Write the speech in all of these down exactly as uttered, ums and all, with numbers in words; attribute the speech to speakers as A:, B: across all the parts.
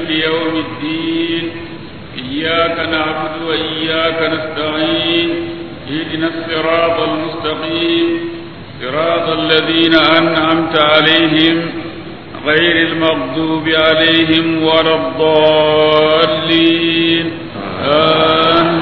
A: مالك يوم الدين إياك نعبد وإياك نستعين اهدنا الصراط المستقيم صراط الذين أنعمت عليهم غير المغضوب عليهم ولا الضالين آمين.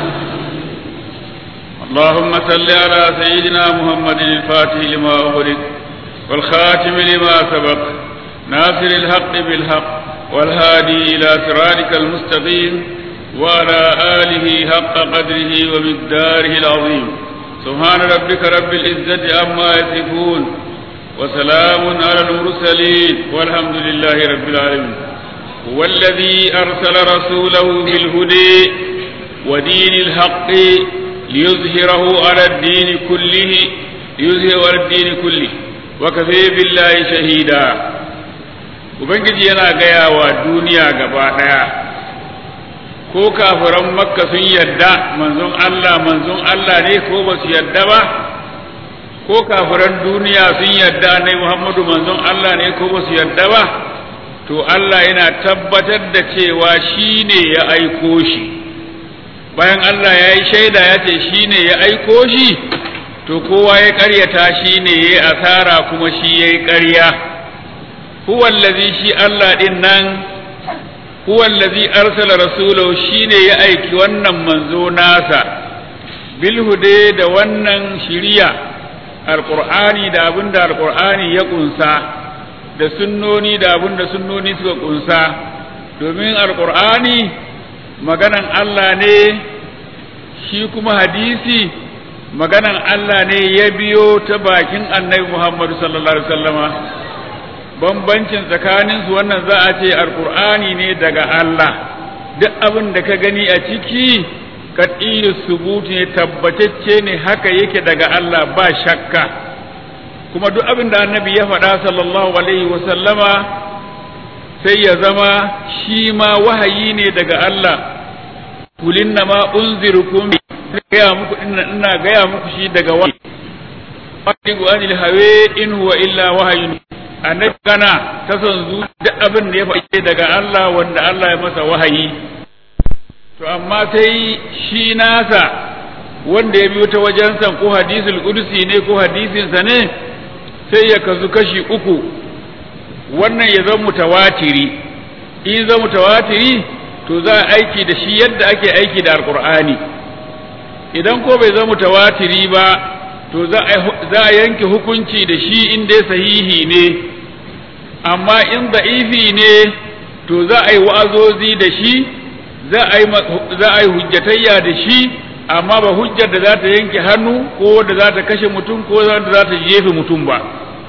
A: اللهم صل على سيدنا محمد الفاتح لما أغلق والخاتم لما سبق ناصر الحق بالحق والهادي إلى صراطك المستقيم وعلى آله حق قدره ومقداره العظيم. سبحان ربك رب العزة عما يصفون وسلام على المرسلين والحمد لله رب العالمين. هو الذي أرسل رسوله بالهدى ودين الحق ليظهره على الدين كله ليظهره على الدين كله وكفى بالله شهيدا. ubangiji yana gaya wa duniya gaba daya ko kafiran makka sun yadda manzon Allah manzon Allah ne ko ba su yadda ba, ko kafiran duniya sun yadda ne Muhammadu manzon Allah ne ko ba su yadda ba, to Allah yana tabbatar da cewa shi ne ya aiko shi. Bayan Allah ya yi shaida ya ce shi ne ya aiko shi, to kowa ya ƙaryata shi ne ya yi asara kuma shi ya yi ƙarya. Huwallazi shi Allah ɗin nan, huwallazi arsala rasulahu shi ne ya aiki wannan manzo nasa, bilhude da wannan shiriya, alƙur'ani da abin da alƙur'ani ya ƙunsa, da sunnoni da abin da sunnoni suka ƙunsa, domin alƙur'ani maganan Allah ne, shi kuma hadisi maganan Allah ne ya biyo ta bakin annabi Muhammadu sallallahu alaihi wasallama. Bambancin tsakaninsu wannan za a ce alkur'ani ne daga Allah, duk abin da ka gani a ciki kat'iyu subuti ne, tabbatacce ne, haka yake daga Allah ba shakka. Kuma duk abin da annabi ya faɗa sallallahu alaihi wasallama sai ya zama shi ma wahayi ne daga Allah. Kulinna ma unzirukum gaya muku ina gaya muku shi daga wahayi. Wadigu anil hawa in huwa illa wahayun. Annabi kana ta son zuci duk abin da ya faɗi daga Allah wanda Allah ya masa wahayi. To amma sai shi nasa wanda ya biyo ta wajensa ko hadisul qudsi ne ko hadisinsa ne sai ya kazu kashi uku. Wannan ya zama mutawatiri, in zama mutawatiri to za a aiki da shi yadda ake aiki da alqur'ani. Idan ko bai zama mutawatiri ba to za a yanke hukunci da shi in dai sahihi ne, amma in da'ifi ne to za a yi wa'azozi da shi, za a yi hujjatayya da shi, amma ba hujjar da za ta yanke hannu ko da za ta kashe mutum ko da za ta jefe mutum ba.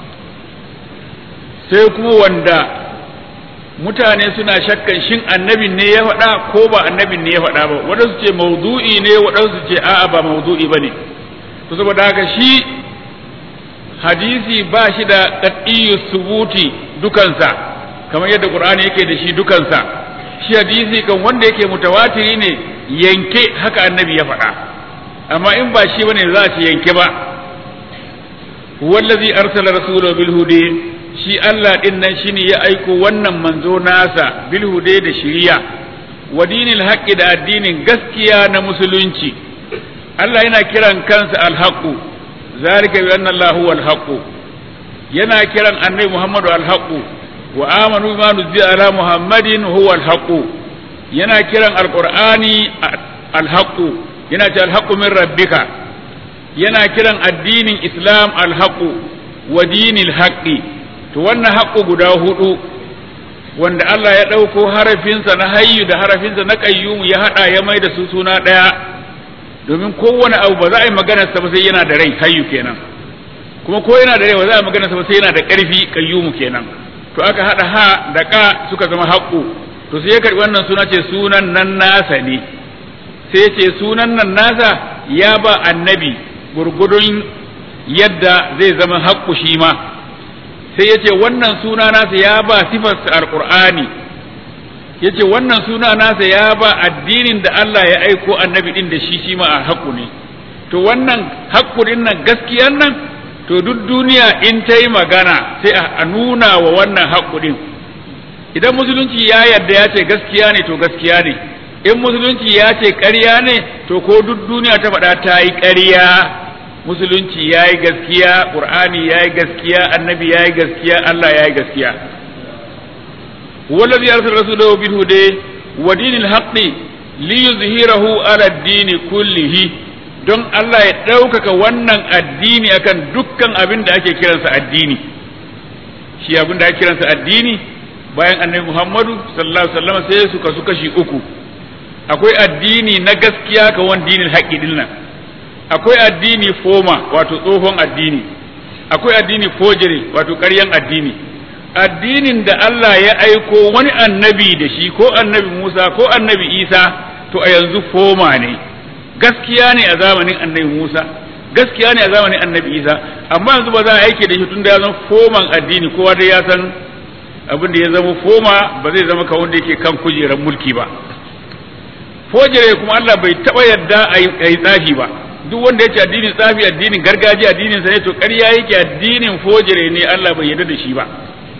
A: Sai kuma wanda mutane suna shakkan shin annabin ne ya faɗa ko ba annabin ne ya faɗa ba, waɗansu ce maudu'i ne, waɗansu ce a'a ba maudu'i ba ne. To saboda haka shi hadisi ba shi da qat'iyyu subuti dukansa kamar yadda Qur'ani yake da shi dukansa. Shi hadisi kan wanda yake mutawatiri ne yanke haka annabi ya faɗa, amma in ba shi bane za a ci yanke ba. Wallazi arsala rasulahu bil hudi, shi Allah din nan shine ya aiko wannan manzo nasa bil hudi da shiriya wa dinil haqqi da addinin gaskiya na musulunci. Allah yana kiran kansa al-haqqu, zalika bi anna Allah huwa al-haqqu. Yana kiran annabi Muhammadu al-haqqu wa amanu bima nuzila ala Muhammadin huwa al-haqqu. Yana kiran al-Qur'ani al-haqqu, yana ce al-haqqu min rabbika. Yana kiran addinin Islam al-haqqu wa dinil haqqi. To wannan haqqu guda hudu wanda Allah ya dauko harafinsa na hayyu da harafinsa na qayyum ya hada ya mai da su suna daya. Domin kowane abu ba za a yi maganarsa ba sai yana da rai, hayyu kenan, kuma ko yana da rai ba za a yi maganarsa ba sai yana da ƙarfi, qayyumu kenan. To aka haɗa ha da ka suka zama haƙƙu, to sai ya karɓi wannan suna ce sunan nan nasa ne, sai ya ce sunan nan nasa ya ba annabi gurgudun yadda zai zama haƙƙu shi ma, sai ya ce wannan suna nasa ya ba sifarsa alƙur'ani, ya ce wannan suna nasa ya ba addinin da Allah ya aiko annabi din da shi shi ma a haƙu ne. To wannan haƙu din nan gaskiyar nan, to duk duniya in ta yi magana sai a nuna wa wannan haƙu din, idan musulunci ya yarda ya ce gaskiya ne to gaskiya ne, in musulunci ya ce ƙarya ne to ko duk duniya ta faɗa ta yi ƙarya. Musulunci ya yi gaskiya, ƙur'ani ya yi gaskiya, annabi ya yi gaskiya, Allah ya yi gaskiya. wallazi arsala rasulahu bil huda wa dinil haqqi liyuzhirahu ala ad-din kullihi, don Allah ya ɗaukaka wannan addini akan dukkan abin da ake kiransa addini. Shi abin da ake kiransa addini bayan annabi Muhammadu sallallahu alaihi wasallam sai suka su kashi uku. Akwai addini na gaskiya ka wan dinil haqqi dinnan, akwai addini foma wato tsohon addini, akwai addini fojiri wato ƙaryan addini. Addinin da Allah ya aiko wani annabi da shi ko annabi Musa ko annabi Isa to a yanzu foma ne, gaskiya ne a zamanin annabi Musa, gaskiya ne a zamanin annabi Isa, amma yanzu ba za a aike da shi tun da ya zama foman addini. Kowa dai ya san abin da ya zama foma ba zai zama ka wanda yake kan kujerar mulki ba. Fojire kuma Allah bai taɓa yadda a yi tsafi ba. Duk wanda ya ce addinin tsafi addinin gargajiya addinin sa ne to ƙarya yake, addinin fojire ne, Allah bai yarda da shi ba.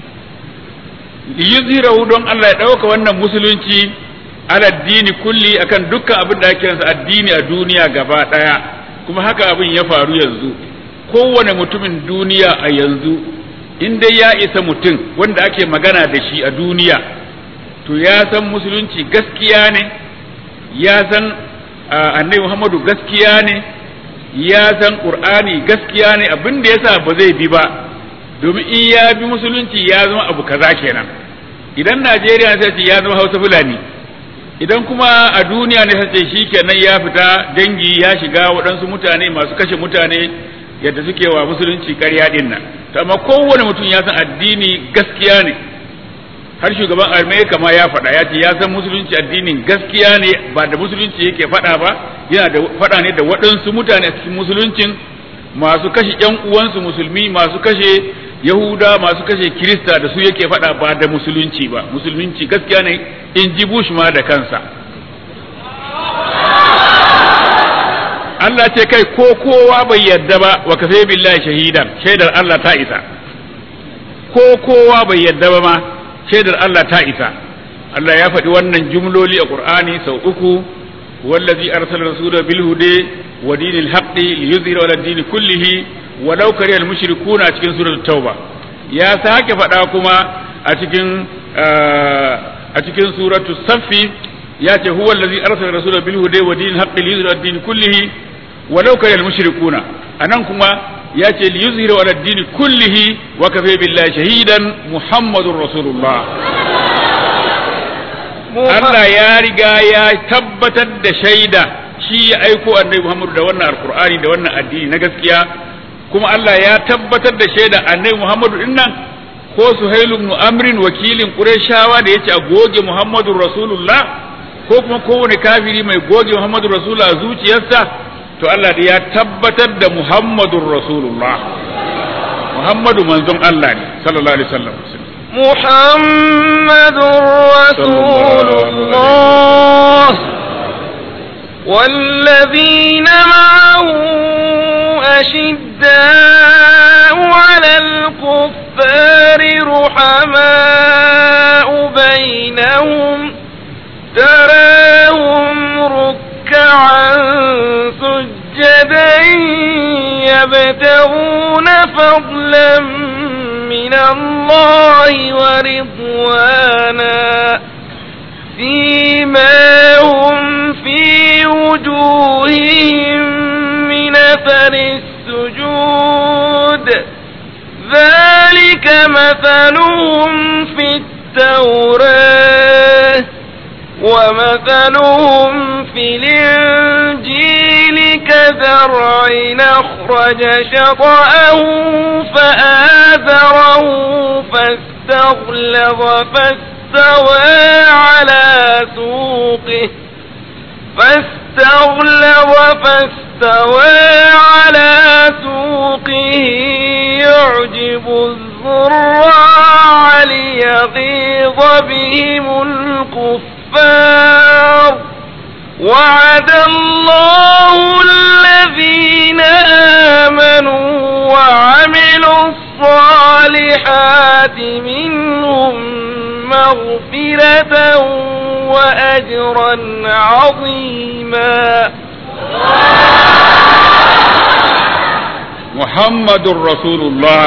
A: Yuzhirahu don Allah ya ɗauka wannan musulunci ala addini kulli akan dukkan abin da ake kiransa addini a duniya gaba ɗaya. Kuma haka abin ya faru yanzu. Kowane mutumin duniya a yanzu in dai ya isa mutum wanda ake magana da shi a duniya to ya san musulunci gaskiya ne, ya san annabi Muhammadu gaskiya ne, ya san Qur'ani gaskiya ne. Abin da yasa ba zai bi ba domin in ya bi musulunci ya zama abu kaza kenan. Idan Najeriya sai ce ya zama Hausa Fulani, idan kuma a duniya ne sai ce shikenan ya fita dangi ya shiga waɗansu mutane masu kashe mutane yadda suke wa musulunci ƙarya din nan. To amma kowane mutum ya san addini gaskiya ne. Har shugaban Amerika ma ya faɗa, ya ce ya san musulunci addinin gaskiya ne, ba da musulunci yake faɗa ba, yana da faɗa ne da waɗansu mutane a cikin musuluncin, masu kashe ƴan uwansu musulmi, masu kashe Yahuda, masu kashe Kirista, da su yake faɗa ba da musulunci ba. Musulunci gaskiya ne in ji Bush ma da kansa. Allah ce kai ko kowa bai yarda ba wa kafa billahi shahidan, shaidar Allah ta isa. Ko kowa bai yarda ba ma shaidar Allah ta isa. Allah ya faɗi wannan jumloli a Qur'ani sau uku, wallazi arsala rasulahu bil huda wa dinil haqqi liyuzhira ala ad-din kullihi walau karihal mushrikuna a cikin suratul tauba. Ya sake faɗa kuma a cikin a cikin suratul saffi ya ce huwa allazi arsala rasulahu bil huda wa dinil haqqi liyuzhira ala ad-din kullihi walau karihal mushrikuna. Anan kuma ya ce liyuzhira ala ad-din kullihi wa kafa billahi shahidan muhammadur rasulullah. Allah ya riga ya tabbatar da shaida, shi ya aiko annabi Muhammadu da wannan alqur'ani da wannan addini na gaskiya, kuma Allah ya tabbatar da shaida annabi Muhammadu din nan ko Suhailu ibn Amrin wakilin Qurayshawa da yace a goge Muhammadur Rasulullah, ko kuma kowane kafiri mai goge Muhammadur Rasulullah a zuciyarsa, to Allah da ya tabbatar da Muhammadur Rasulullah. Muhammadu manzon Allah ne sallallahu alaihi wasallam.
B: محمد رسول الله والذين معه أشداء على الكفار رحماء بينهم تراهم ركعا سجدا يبتغون فضلا من الله ورضوانا فيما هم في وجوههم من أثر السجود ذلك مثلهم في التوراة ومثلهم في الإنجيل كزرع أخرج شطأه فآزره فاستغلظ فاستوى على سوقه فاستغلظ فاستوى على سوقه يعجب الزراع ليغيظ بهم الكفار وعد الله الذين آمنوا وعملوا الصالحات منهم مغفرة وأجرا عظيما.
A: محمد رسول الله.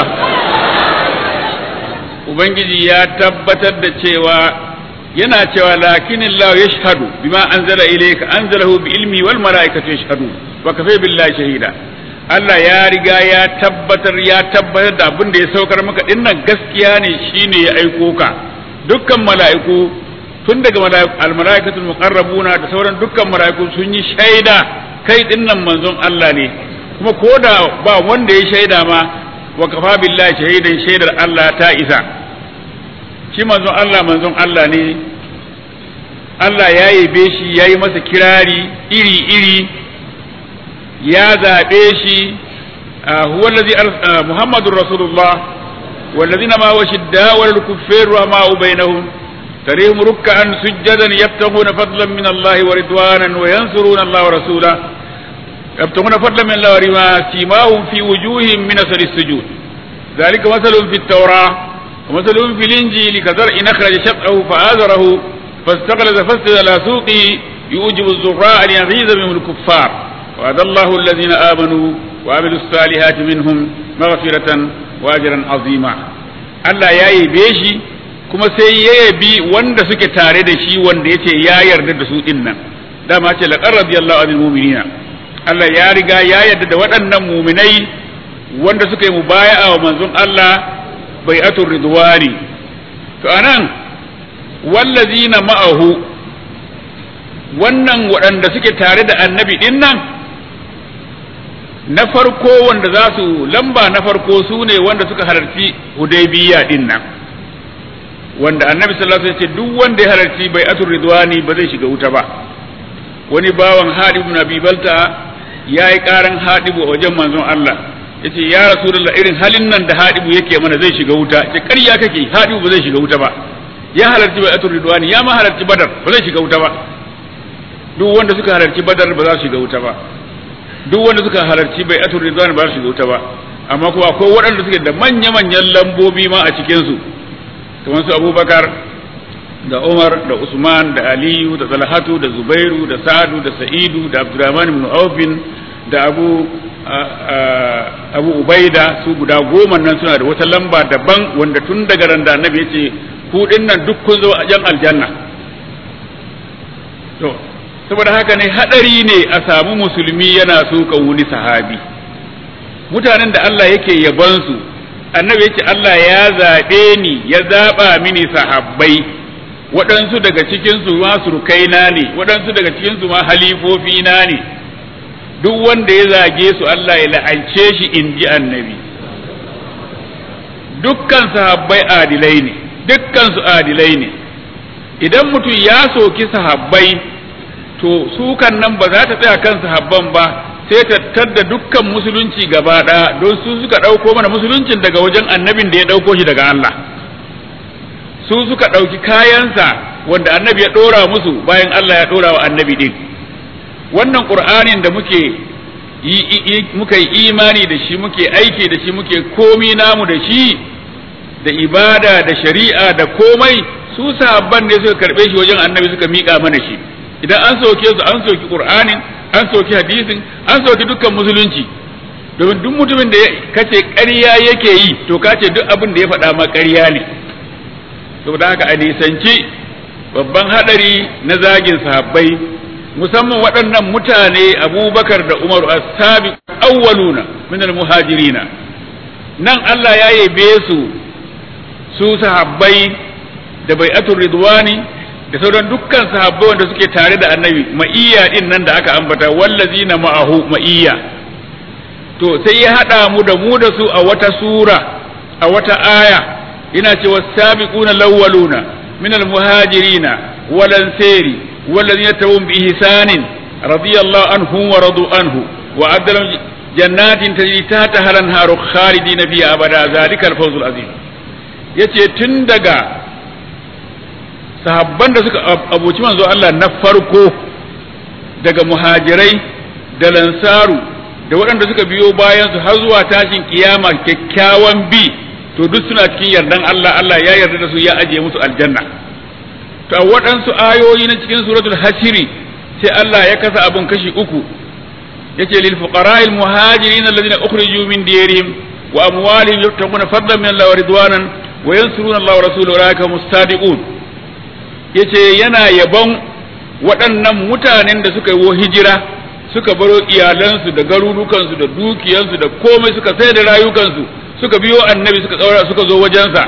A: Ubangiji ya tabbatar da cewa yana cewa lakin Allah yashhadu bima anzala ilayka anzalahu bi ilmi wal malaikatu yashhadu wa kafa billahi shahida. Allah ya riga ya tabbatar ya tabbatar da abin da ya saukar maka dinnan gaskiya ne, shine ya aiko ka. Dukkan mala'iku tun daga al malaikatul muqarrabuna da sauran dukkan mala'iku sun yi shaida kai dinnan manzon Allah ne, kuma koda ba wanda ya shaida ma wa kafa billahi shahidan, shaidar Allah ta isa. Shi manzon Allah manzon Allah ne, Allah ya yabe shi, ya yi masa kirari iri-iri, ya zaɓe shi. huwa allazi Muhammadur Rasulullah wallazina ma wa shidda wal kuffaru wa ma bainahum tarihum ruk'an sujjadan yabtaghuna fadlan min Allah wa ridwanan wa yansuruna Allah wa rasulahu yabtaghuna fadlan min Allah wa ridwanan simahum fi wujuhihim min asari sujud dhalika mathalun fit tawrah ومثلهم في الإنجيل كزرع أخرج شطأه فآزره فاستغلظ فاستوى على سوقه يوجب الزراع ليغيظ بهم الكفار وعد الله الذين آمنوا وعملوا الصالحات منهم مغفرة وأجرا عظيما. Allah ya yabe shi kuma sai ya yabi wanda suke tare da shi, wanda yace ya yarda da su dinnan. Dama ce laqad radiyallahu anil mu'minina. Allah ya riga ya yarda da waɗannan mu'minai wanda suka yi mubaya'a wa manzon Allah bai'atul ridwani. To anan wallazina ma'ahu, wannan waɗanda suke tare da annabi din nan, na farko wanda za su lamba na farko su ne wanda suka halarci hudaybiya din nan, wanda annabi sallallahu alaihi wasallam ya ce duk wanda ya halarci bai'atul ridwani ba zai shiga wuta ba. Wani bawan Hadib ibn Abi Balta yayi karan Hadibu a wajen manzon Allah, yace ya rasulullah irin halin nan da Hadibu yake mana zai shiga wuta. Ce ƙarya kake, Hadibu ba zai shiga wuta ba, ya halarci bai'atul ridwani, ya ma halarci Badar, ba zai shiga wuta ba. Duk wanda suka halarci Badar ba za su shiga wuta ba, duk wanda suka halarci bai'atul ridwani ba za su shiga wuta ba. Amma kuma akwai waɗanda suke da manya-manyan lambobi ma a cikin su, kamar su Abubakar da Umar da Usman da Aliyu da Talhatu da Zubairu da Sa'adu da Sa'idu da Abdurrahman ibn Auf da Abu Abu Ubaida, su guda goma nan suna da wata lamba daban wanda tun daga ran da Annabi yace ku dinnan duk kun zo a jan aljanna. To saboda haka ne hadari ne a samu musulmi yana suka wuni sahabi. Mutanen da Allah yake yaban su, Annabi yace Allah ya zabe ni, ya zaba mini sahabbai, waɗansu daga cikin su ma surukaina ne, waɗansu daga cikin su ma halifofi na ne. Duk wanda ya zage su Allah ya la'ance shi, in ji Annabi. Dukkan sahabbai adilai ne, dukkan su adilai ne. Idan mutum ya soki sahabbai, to sukan nan ba za ta tsaya kan sahabban ba, sai ta tadda dukkan musulunci gaba ɗaya, don su suka ɗauko mana musuluncin daga wajen annabin da ya ɗauko shi daga Allah. Su suka ɗauki kayansa wanda annabi ya ɗora musu bayan Allah ya ɗora wa annabi ɗin. Wannan ƙur'anin da muke yi muka yi imani da shi, muke aiki da shi, muke komi namu da shi, da ibada da shari'a da komai, su sahabban ne suka karɓe shi wajen annabi suka miƙa mana shi. Idan an soke su, an soki ƙur'anin, an soki hadisin, an soki dukkan musulunci. Domin duk mutumin da kace ƙarya yake yi, to kace duk abin da ya faɗa ma ƙarya ne. Saboda haka a nisanci babban haɗari na zagin sahabbai, musamman waɗannan mutane Abubakar da Umaru as-sabiq awwaluna min al-muhajirina. Nan Allah ya yabe su su sahabbai da bai'atul ridwani da sauran dukkan sahabbai wanda suke tare da annabi, ma'iyya din nan da aka ambata, wallazina ma'ahu ma'iyya. To sai ya hada mu da mu da su a wata sura, a wata aya, yana cewa sabiquna lawwaluna min al-muhajirina wal ansari والذين تبعهم بإحسان رضي الله عنهم ورضوا عنه وأعد لهم جنات تجري تحتها الأنهار خالدين فيها أبدا ذلك الفوز العظيم. yace tun daga sahabban da suka abuci manzo Allah na farko, daga muhajirai da lansaru da waɗanda suka biyo bayan su har zuwa tashin kiyama kyakkyawan bi, to duk suna cikin yardan Allah. Allah ya yarda da su, ya ajiye musu aljanna. to a waɗansu ayoyi na cikin suratul hashiri sai Allah ya kasa abun kashi uku yace lil fuqara'il muhajirin alladhina ukhriju min diyarihim wa amwalihim yabtaguna fadlan min Allah wa ridwanan wa yansuruna Allah wa rasulahu ulaika mustadiqun yace yana yabon waɗannan mutanen da suka yi hijira suka baro iyalansu da garurukansu da dukiyansu da komai suka sai da rayukansu suka biyo annabi suka tsaura suka zo wajensa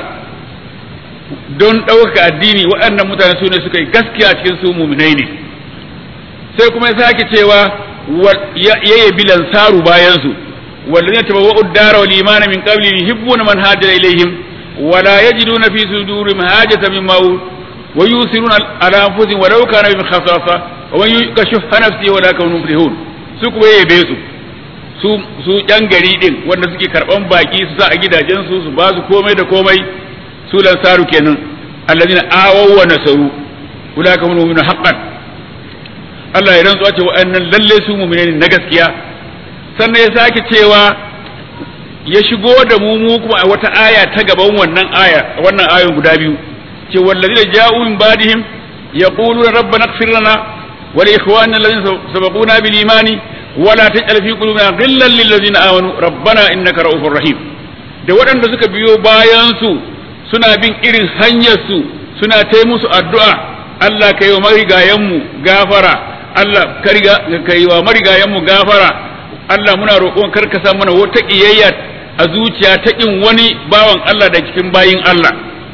A: don ɗaukaka addini waɗannan mutane su ne suka yi gaskiya cikin su muminai ne sai kuma ya sake cewa ya yabi lansaru bayan su wallazina tabawwa'u ad-dara wal imana min qabli yuhibbuna man hajara ilayhim wa la yajiduna fi sudurihim hajatan mimma wa yusiruna ala anfusihim wa law kana bihim khasasa wa man yukashifa nafsihi wa la yakunu muflihun su kuma yabe su su su yan gari din wanda suke karban baki su sa a gidajen su su ba su komai da komai su lansaru kenan alladina awaw wa nasaru ulaka hum mu'minun haqqan Allah ya rantsuwa ce wa'annan lalle su mu'mine ne na gaskiya sannan ya sake cewa ya shigo da mu mu kuma a wata aya ta gaban wannan aya wannan ayoyin guda biyu ce walladina ja'u min ba'dihim yaquluna rabbana ighfir lana wa li ikhwanina alladhina sabaquna bil imani wa la taj'al fi qulubina ghillan lil ladzina amanu rabbana innaka ra'ufur rahim da waɗanda suka biyo bayan su suna bin irin hanyar su suna ta musu addu'a Allah kai wa marigayenmu gafara Allah kai wa marigayenmu gafara Allah muna roƙon kar ka sa mana wata kiyayya a zuciya ta kin wani bawan Allah da cikin bayin Allah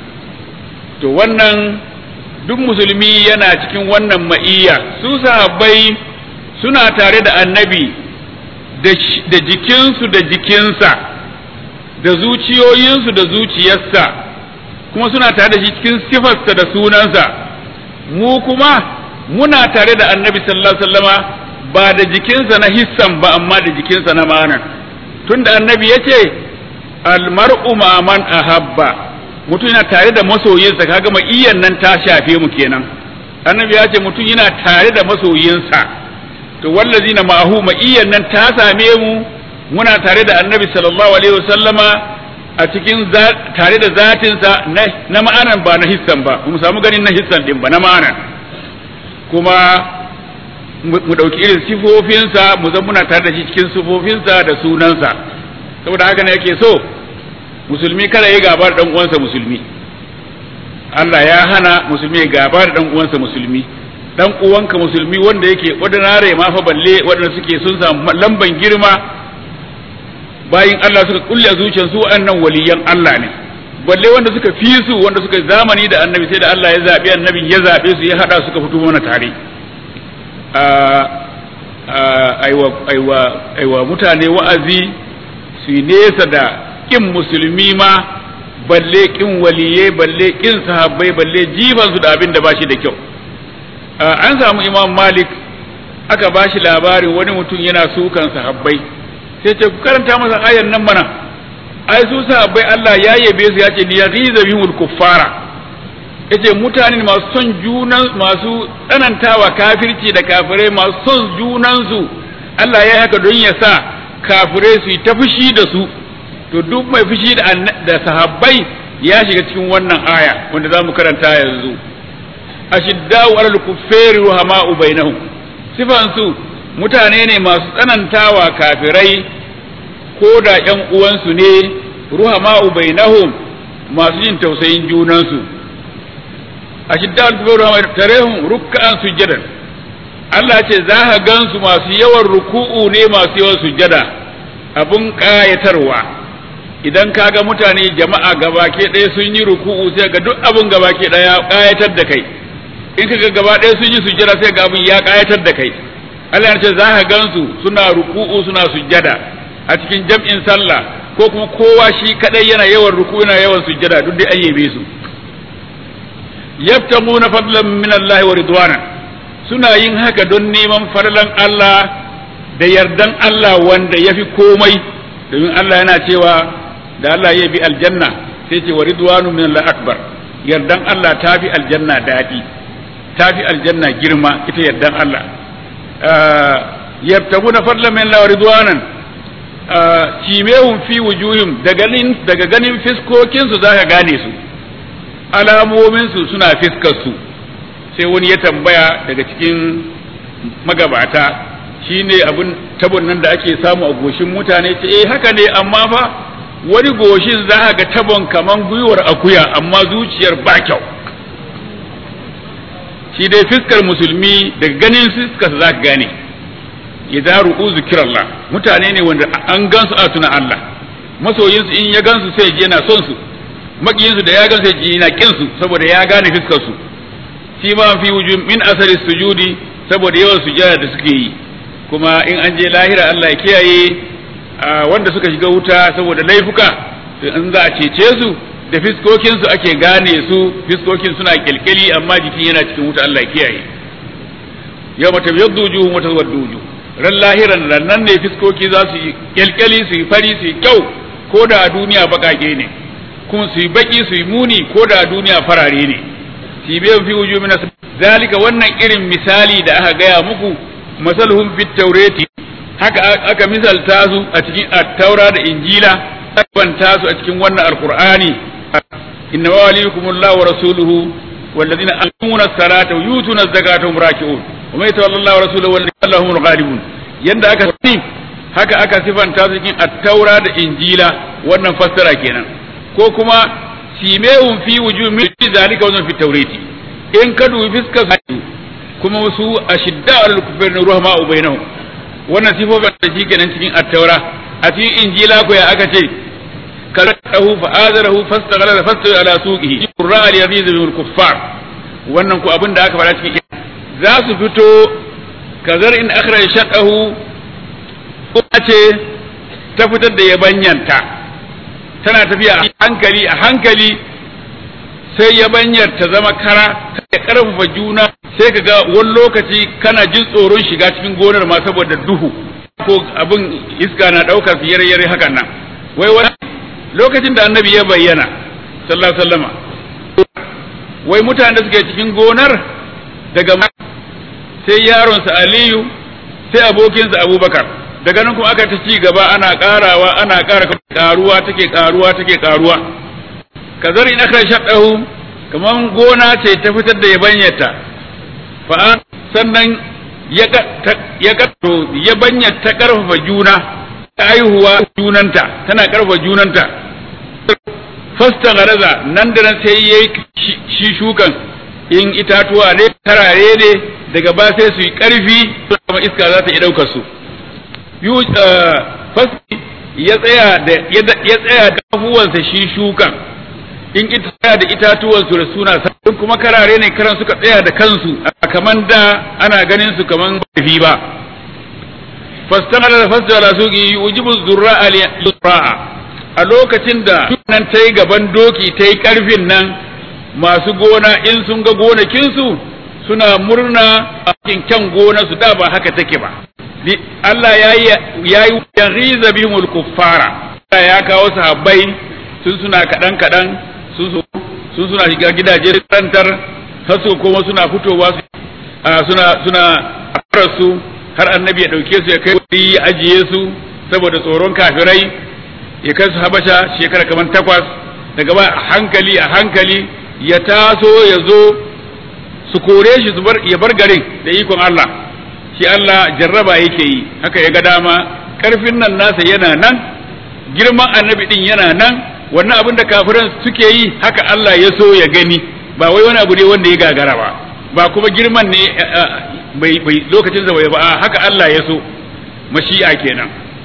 A: to wannan duk musulmi yana cikin wannan ma'iyya su sahabbai suna tare da annabi da jikinsu da jikinsa da zuciyoyinsu da zuciyarsa kuma suna tare da shi cikin sifarsa da sunansa mu kuma muna tare da annabi sallallahu alaihi wasallama ba da jikinsa na hissan ba amma da jikinsa na ma'anan tunda annabi yace almar'u ma man ahabba mutum yana tare da masoyinsa kaga ma'iyyan nan ta shafe mu kenan annabi ya ce mutum yana tare da masoyinsa to wallazina ma'ahu ma'iyyan nan ta same mu muna tare da annabi sallallahu alaihi wasallama a cikin tare da zatinsa na ma'anan ba na hissan ba mu samu ganin na hissan din ba na ma'anan kuma mu dauki irin sifofinsa mu zan muna tare da shi cikin sifofinsa da sunansa saboda haka ne yake so musulmi kada ya gaba da dan uwansa musulmi Allah ya hana musulmi ya gaba da dan uwansa musulmi dan uwanka musulmi wanda yake ordinary ma fa balle wanda suke sun samu lamban girma bayin Allah suka kulle zuciyar su annan waliyan Allah ne balle wanda suka fi su wanda suka zamani da annabi sai da Allah ya zabi annabi ya zabe su ya hada suka fito mana tare a aiwa aiwa aiwa mutane wa'azi su nesa da kin musulmi ma balle kin waliye balle kin sahabbai balle jifan su da abin da bashi da kyau an samu Imam Malik aka bashi labarin wani mutum yana sukan sahabbai sai ce ku karanta masa ayan nan mana ai su sahabbai Allah ya yabe su ya ce li yaghiza bihul kuffara yace mutane masu son junan masu tsanantawa kafirci da kafirai masu son junan su Allah ya haka don ya sa kafirai su yi ta fushi da su to duk mai fushi da da sahabbai ya shiga cikin wannan aya wanda zamu karanta yanzu ashiddau alal kuffari ruhama'u bainahum sifan su mutane ne masu tsanantawa kafirai ko da ƴan uwansu ne ruhama'u bainahum masu yin tausayin junansu ashiddal kuffari tarehum ruk'an sujadan Allah ce za ka gansu masu yawan ruku'u ne masu yawan sujada abun kayatarwa idan kaga mutane jama'a gabake ɗaya sun yi ruku'u sai ga duk abun gabake ɗaya kayatar da kai in kaga gaba ɗaya sun yi sujada sai ga abun ya kayatar da kai Allah ya ce za ka gansu suna ruku'u suna sujada a cikin jam'in sallah ko kuma kowa shi kadai yana yawan ruku'u yana yawan sujada duk dai an yabe su yabtaguna fadlan min Allah wa ridwana suna yin haka don neman farlan Allah da yardan Allah wanda yafi komai domin Allah yana cewa da Allah ya bi aljanna sai ce wa ridwanu min Allah akbar yardan Allah tafi aljanna dadi tafi aljanna girma ita yardan Allah yabtaguna fadlan min Allah wa ridwanan cimehum fi wujuhim daga ganin daga ganin fiskokin su zaka gane su alamomin su suna fiskar su sai wani ya tambaya daga cikin magabata shine abin tabon nan da ake samu a goshin mutane ce eh haka ne amma fa wani goshin za a ga tabon kaman gwiwar akuya amma zuciyar ba kyau shi dai fiskar musulmi daga ganin fiskar za ka gane idan ru'u zikrallah mutane ne wanda an gansu a tuna Allah masoyinsu in ya gansu sai ji yana son su makiyinsu da ya gansu sai ji yana kin su saboda ya gane fiskar su shi ma fi wujud min asari sujudi saboda yawan sujada da suke yi kuma in an je lahira Allah ya kiyaye wanda suka shiga wuta saboda laifuka in za a cece su da fiskokin su ake gane su fiskokin suna kilkili amma jikin yana cikin wuta Allah ya kiyaye yawma tabyaddu wujuhum wa taswaddu wujuh ran lahiran nan ne fiskoki za su yi kilkili su yi fari su yi kyau ko da a duniya bakake ne kuma su yi baki su yi muni ko da a duniya farare ne sibiyan fi wujuh min zalika wannan irin misali da aka gaya muku masalhum fit tawrati haka aka misalta su a cikin at-taura da injila banta su a cikin wannan alqur'ani inna waliyukumullahu wa rasuluhu walladhina aqimuna as-salata wa yutuna az-zakata wa hum raki'un wa may tawallallahu wa rasuluhu walladhina humul ghalibun yanda aka haka aka sifanta su cikin at-taura da injila wannan fassara kenan ko kuma simehum fi wujuh min zalika wa fi tawrati in ka dubi fiskar su kuma wasu ashidda al-kufar ruhama bainahum wannan sifofin da shi kenan cikin at-taura a cikin injila ko ya aka ce kalatahu fa azarahu fastaghala fastawa ala suqihi qurra al-yaziz bil kuffar wannan ko abin da aka fara cikin za su fito kazar in akhraj shaqahu ce ta fitar da yabanyanta tana tafiya a hankali a hankali sai yabanyar ta zama kara ta karfafa juna sai ka ga wani lokaci kana jin tsoron shiga cikin gonar ma saboda duhu ko abin iska na daukar fiyar yare hakan nan wai wani lokacin da annabi ya bayyana sallallahu alaihi wasallama wai mutanen da suke cikin gonar daga sai yaronsa Aliyu sai abokinsa Abubakar daga nan kuma aka ta ci gaba ana karawa ana kara karuwa take karuwa take karuwa kazar in aka shaddahu kaman gona ce ta fitar da yabanyata fa sannan ya ya to yabanya ta karfafa juna ta haihuwa junanta tana karfafa junanta fasta garaza nan da nan sai yayi shi shukan in itatuwa ne tarare ne daga ba sai su yi karfi kuma iska za ta yi daukar su yu fasti ya tsaya da ya tsaya da kafuwansa shi shukan in ita tsaya da itatuwan su da suna sai kuma karare ne karan suka tsaya da kansu kaman da ana ganin su kaman fi ba fastaghala da fasdala suqi yujibu zurra al-zurra a lokacin da nan tayi gaban doki tayi karfin nan masu gona in sun ga gonakin su suna murna a cikin kyan gona su da ba haka take ba Allah yayi yayi yaghiza bihimul kuffara ya kawo sahabbai sun suna kadan kadan sun suna shiga gidaje rantar hasu kuma suna fitowa suna suna su har annabi ya dauke su ya kai wuri ya ajiye su saboda tsoron kafirai ya kai su habasha shekara kamar takwas daga ba a hankali a hankali ya taso ya zo su kore shi su bar ya bar garin da ikon Allah shi Allah jarraba yake yi haka ya ga dama karfin nan nasa yana nan girman annabi din yana nan wannan abin da kafiran suke yi haka Allah ya so ya gani ba wai wani abu ne wanda ya gagara ba ba kuma girman ne bai bai lokacin da bai ba haka Allah ya so mashi'a kenan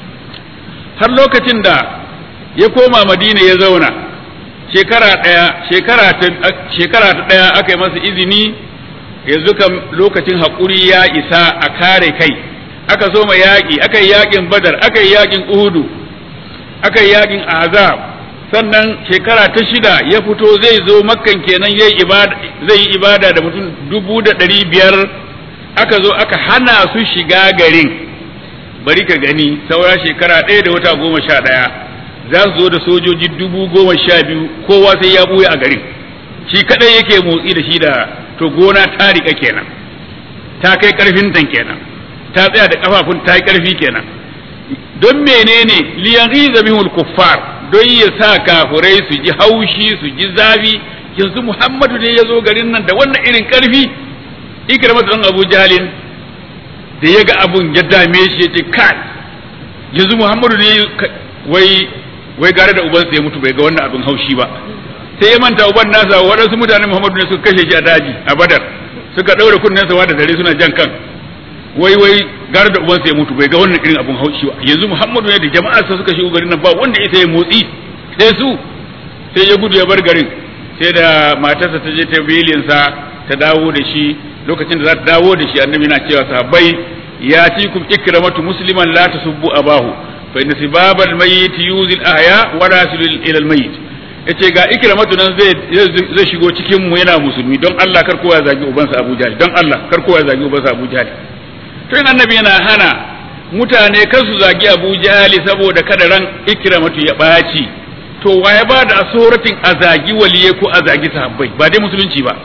A: har lokacin da ya koma Madina ya zauna shekara daya shekara ta shekara ta daya aka yi masa izini yanzu kam lokacin hakuri ya isa a kare kai aka so ma yaki aka yi yakin Badar aka yi yakin Uhudu aka yi yakin Ahzab sannan shekara ta shida ya fito zai zo makkan kenan zai yi ibada da mutum dubu da ɗari biyar aka zo aka hana su shiga garin bari ka gani saura shekara ɗaya da wata goma sha ɗaya za su zo da sojoji dubu goma sha biyu kowa sai ya buya a garin shi kaɗai yake motsi da shi da to gona ta riƙa kenan ta kai ƙarfin tan kenan ta tsaya da ƙafafun ta yi ƙarfi kenan don menene liyaghiza bihul kuffar don ya sa kafurai su ji haushi su ji zafi yanzu Muhammadu ne ya zo garin nan da wannan irin karfi Ikramatu dan Abu Jahlin da ya ga abun ya dame shi ya ce kai yanzu Muhammadu ne wai wai gare da ubansa ya mutu bai ga wannan abin haushi ba sai ya manta uban nasa waɗansu mutanen Muhammadu ne suka kashe shi a daji a Badar suka ɗaure kunnensa wa da dare suna jan kan wai wai gare da ubansa ya mutu bai ga wannan irin abin haushi ba yanzu Muhammadu ne da jama'arsa suka shigo garin nan ba wanda ita ya motsi sai su sai ya gudu ya bar garin sai da matarsa ta je ta bilinsa ta dawo da shi lokacin da za ta dawo da shi annabi na cewa sahabbai ya tikum ikramatu musliman la tasubbu abahu fa inna sibabal mayyit yuzil ahya wa rasulul ila al mayyit yace ga ikramatu nan zai zai shigo cikin mu yana musulmi don Allah kar kowa ya zagi ubansa Abu Jahl don Allah kar kowa ya zagi ubansa Abu Jahl to in annabi yana hana mutane kar su zagi Abu Jahl saboda kada ran ikramatu ya baci to waye ba da asoratin a zagi waliye ko a zagi sahabbai ba dai musulunci ba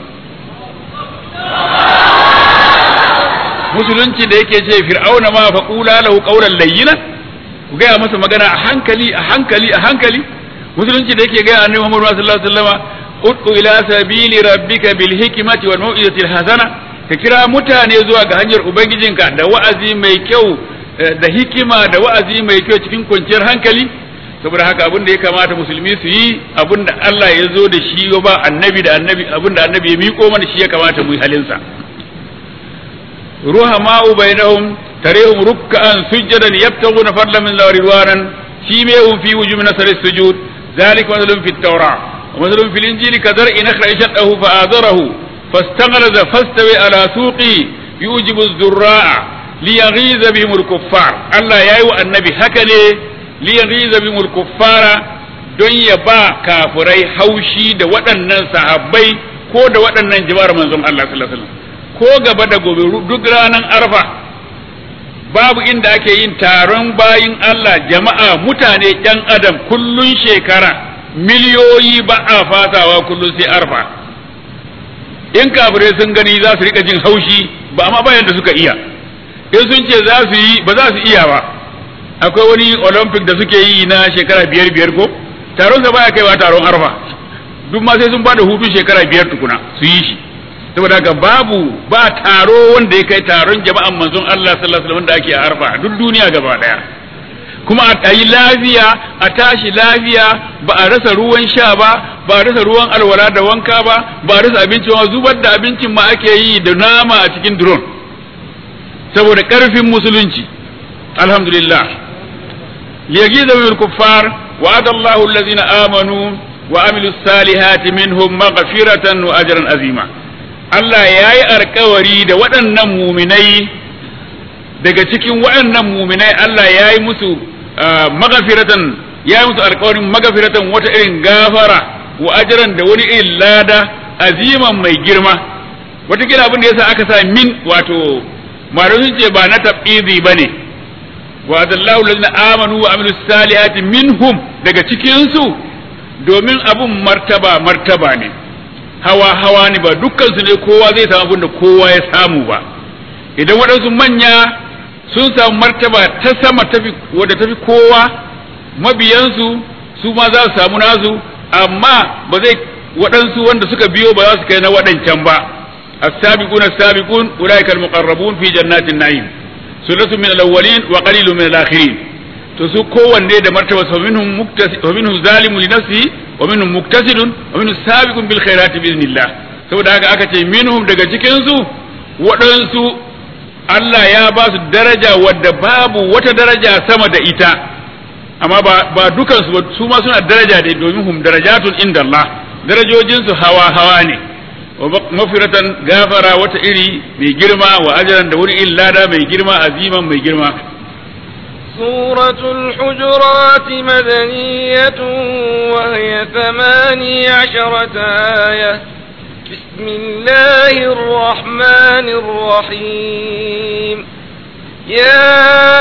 A: musulunci da yake ce fir'auna ma fa qula lahu qawlan layyina ku ga masa magana a hankali a hankali a hankali musulunci da yake ga annabi Muhammad sallallahu alaihi wasallama ud'u ila sabili rabbika bil hikmati wal mau'izati al hasana ka kira mutane zuwa ga hanyar ubangijinka da wa'azi mai kyau da hikima da wa'azi mai kyau cikin kwanciyar hankali saboda haka abin da ya kamata musulmi su yi abin da Allah ya zo da shi ba annabi da annabi abin da annabi ya miƙo mana shi ya kamata mu yi halinsa ruhama'u bainahum tarihum ruk'an sujadan yabtaghuna fadlan min Allah ridwanan simahum fi wujuhihim nasr as-sujud ذلك مثل في التوراة ومثل في الإنجيل كزرع أخرج شطأه فآزره فاستغلظ فاستوى على سوقه يوجب الزراع ليغيظ بهم الكفار الله يايو النبي هكذا ليغيظ بهم الكفار don ya ba kafirai haushi da waɗannan sahabbai ko da waɗannan jama'ar manzon Allah sallallahu alaihi wasallam ko gaba da gobe duk ranar arfa babu inda ake yin taron bayin Allah jama'a mutane ɗan adam kullun shekara miliyoyi ba a fasawa kullun sai arfa in kafirai sun gani za su rika jin haushi ba amma bayan da suka iya in sun ce za su yi ba za su iya ba akwai wani olympic da suke yi na shekara biyar biyar ko taron sa baya kaiwa taron arfa duk ma sai sun bada hutu shekara biyar tukuna su yi shi saboda haka babu ba taro wanda ya kai taron jama'an manzon Allah sallallahu alaihi wasallam da ake a arfa duk duniya gaba daya kuma a yi lafiya a tashi lafiya ba a rasa ruwan sha ba ba a rasa ruwan alwala da wanka ba ba a rasa abinci ma zubar da abincin ma ake yi da nama a cikin drone saboda karfin musulunci alhamdulillah liyagiza bil kuffar wa'ada Allahu allazina amanu wa amilus salihati minhum maghfiratan wa ajran azima Allah ya yi alkawari da waɗannan muminai daga cikin waɗannan muminai Allah ya yi musu magafiratan ya yi musu alkawarin magafiratan wata irin gafara wa ajiran da wani irin lada aziman mai girma watakila abin da yasa aka sa min wato malamai ce ba na tab'izi bane wa adallahu allazina amanu wa amilus salihati minhum daga cikin su domin abun martaba martaba ne hawa hawa ne ba dukkan su ne kowa zai samu abin da kowa ya samu ba idan waɗansu manya sun samu martaba ta sama tafi wadda tafi kowa mabiyansu su ma za su samu nasu amma ba zai waɗansu wanda suka biyo ba za su kai na waɗancan ba as-sabiquna as-sabiqun ulaika al-muqarrabun fi jannatin na'im sulatu min al-awwalin wa qalilun min al-akhirin to su kowanne da martaba sa minhum muktasib wa minhum zalimun li nafsihi wa minhum muktasidun wa minhum sabiqun bil khairati bi idnillah saboda haka aka ce minhum daga cikin su waɗansu Allah ya ba su daraja wadda babu wata daraja sama da ita amma ba ba dukan su su ma suna daraja da domin hum darajatun inda Allah darajojin su hawa hawa ne wa mafiratan gafara wata iri mai girma wa ajran da wani illada mai girma aziman mai girma
B: سورة الحجرات مدنية وهي ثماني عشرة آية بسم الله الرحمن الرحيم يا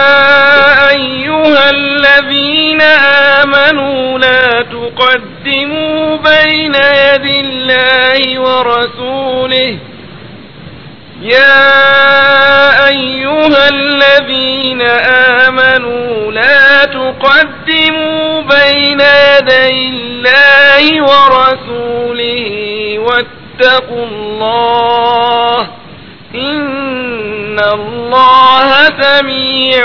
B: أيها الذين آمنوا لا تقدموا بين يدي الله ورسوله يا أيها الذين آمنوا لا تقدموا بين يدي الله ورسوله واتقوا الله الله سميع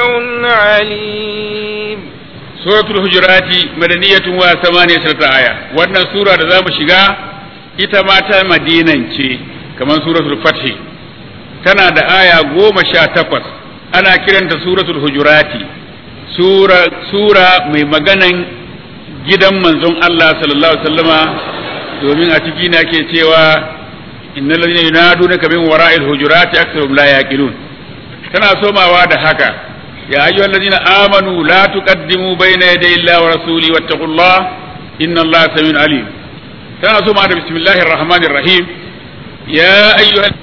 B: عليم.
A: سورة الحجرات مدنية وثمانية عشرة آية. وأن سورة ذا شجاع إتماتا مدينة كمان سورة الفتح تنا دا آية قوم شاتقص أنا كرنت سورة الحجرات سورة سورة من مغانا جدا منزون الله صلى الله عليه وسلم domin a ciki na ke cewa innal ladina yunadunaka min wara'il hujurati aktharuhum la yaqilun. Tana somawa da haka ya ayyuhal ladina amanu la tuqaddimu bayna yaday Allahi wa rasuli wattaqullah inna Allaha samiun alim. Tana somawa da bismillahir rahmanir rahim ya ayyuhal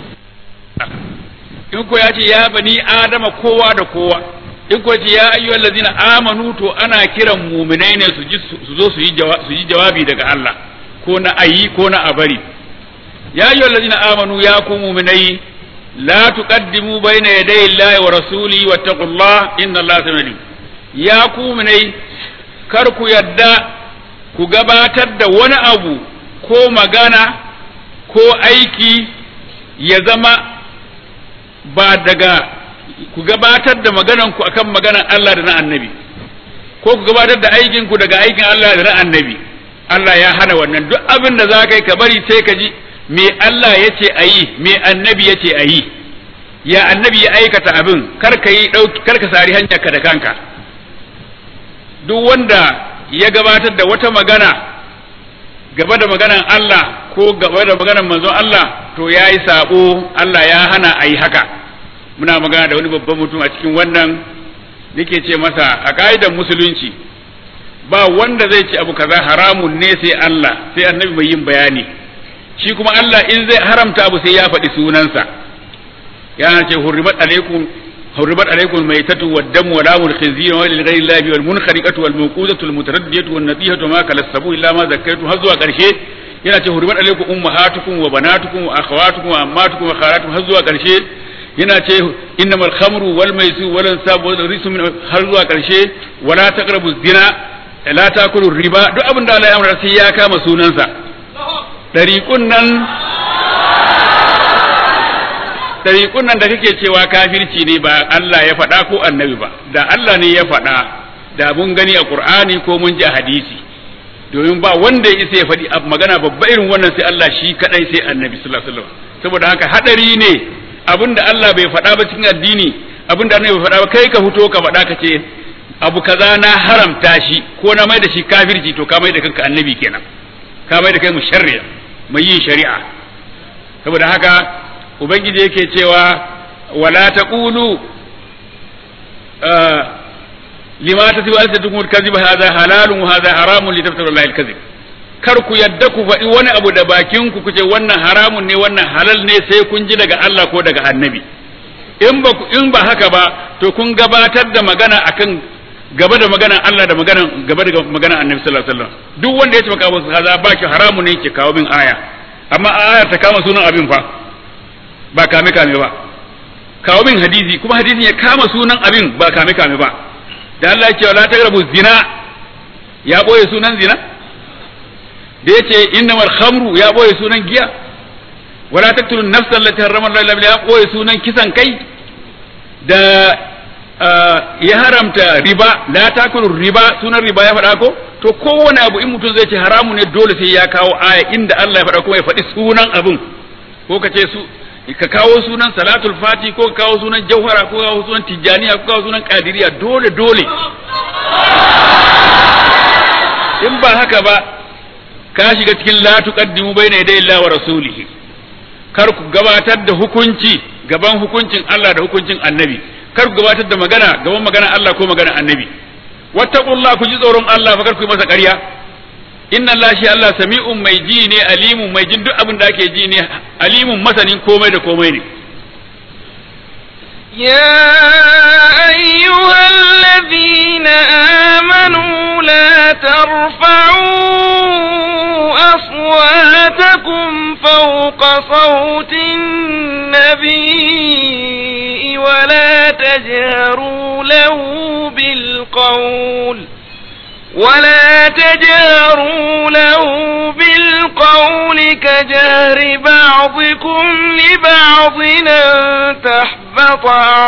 A: in ko yace ya bani adama kowa da kowa in ko ce ya ayyuhal ladina amanu to ana kiran mu'minai ne su su zo su yi su yi jawabi daga Allah ko na ayi ko na abari. ya ayyuhal ladina amanu ya ku mu'minai la tuqaddimu bayna yaday Allahi wa rasuli wattaqullah inna Allaha samiun. ya ku mu'minai kar ku yadda ku gabatar da wani abu ko magana ko aiki ya zama ba daga ku gabatar da maganan ku akan maganan Allah da na annabi ko ku gabatar da aikin ku daga aikin Allah da na annabi. Allah ya hana wannan. duk abin da za ka yi ka bari sai ka ji me Allah ya ce a yi me annabi ya ce a yi ya annabi ya aikata abin kar ka yi kar ka sari hanyarka da kanka. duk wanda ya gabatar da wata magana gaba da maganan Allah ko gaba da maganan manzon Allah to ya yi sabo. Allah ya hana a yi haka. muna magana da wani babban mutum a cikin wannan nake ce masa a ka'idar musulunci ba wanda zai ce abu kaza haramun ne sai Allah sai annabi mai yin bayani. shi kuma Allah in zai haramta abu sai ya faɗi sunansa. yana ce hurrimat alaikum hurrimat alaikum maitatu wad-damu wa lamul khinzir wa lil ghayri llahi wal munkhariqatu wal mawqudatu wal mutaraddiyatu wan natihatu ma kalasabu illa ma zakkaytu har zuwa karshe. yana ce hurrimat alaikum ummahatukum wa banatukum wa akhawatukum wa ammatukum wa khalatukum har zuwa karshe. yana ce innamal khamru wal maisir wal ansab wal rizqu har zuwa karshe. wala taqrabu zina la takulu riba. duk abin da Allah ya amara sai ya kama sunansa. dariqun nan dariqun nan da kake cewa kafirci ne ba Allah ya faɗa ko annabi ba. da Allah ne ya faɗa da mun gani a Qur'ani ko mun ji a hadisi. domin ba wanda ya isa ya faɗi magana babba irin wannan sai Allah shi kadai sai annabi sallallahu alaihi wasallam. saboda haka hadari ne abinda Allah bai faɗa ba cikin addini abinda annabi bai faɗa ba kai ka fito ka faɗa ka ce abu kaza na haramta shi ko na mai da shi kafirci to ka mai da kanka annabi kenan ka mai da kai musharriya mai yin shari'a. saboda haka ubangiji yake cewa wala taqulu lima tasibu alsatukum alkazib hadha halalun wa hadha haramun litaftaru Allah alkazib. kar ku yadda ku faɗi wani abu da bakin ku kuce wannan haramun ne wannan halal ne sai kun ji daga Allah ko daga annabi. in ba in ba haka ba to kun gabatar da magana akan gaba da maganan Allah da maganan gaba da maganan Annabi sallallahu alaihi wasallam. duk wanda ya ce maka abu kaza baki haramu ne yake kawo bin aya amma ayar ta kama sunan abin fa ba kame kame ba. kawo bin hadisi kuma hadisin ya kama sunan abin ba kame kame ba. da Allah ya ce wala taqrabu zina ya boye sunan zina. da yace innamal khamru ya boye sunan giya. wala taqtulun nafsan allati harrama Allah illa bil haqq ya boye sunan kisan kai. da ya haramta riba la takulu riba sunan riba ya faɗa ko to kowane abu in mutum zai ce haramu ne dole sai ya kawo aya inda Allah ya faɗa kuma ya faɗi sunan abun ko ka ce su ka kawo sunan salatul fati ko ka kawo sunan jauhara ko ka kawo sunan tijaniya ko ka kawo sunan qadiriya dole dole in ba haka ba ka shiga cikin la tuqaddimu bayna yaday Allah wa rasulihi. kar ku gabatar da hukunci gaban hukuncin Allah da hukuncin annabi. kar ku gabatar da magana gaban magana Allah ko magana annabi. wattaqullah ku ji tsoron Allah fa kar ku yi masa ƙarya. inna Allah shi Allah sami'un mai ji ne alimun mai jin duk abin da ake ji ne alimun masanin komai da komai ne.
B: يا أيها الذين آمنوا لا ترفعوا أصواتكم فوق صوت النبي ولا تجهروا له بالقول ولا تجهروا له بالقول بالقول كجهر بعضكم لبعض أن تحبط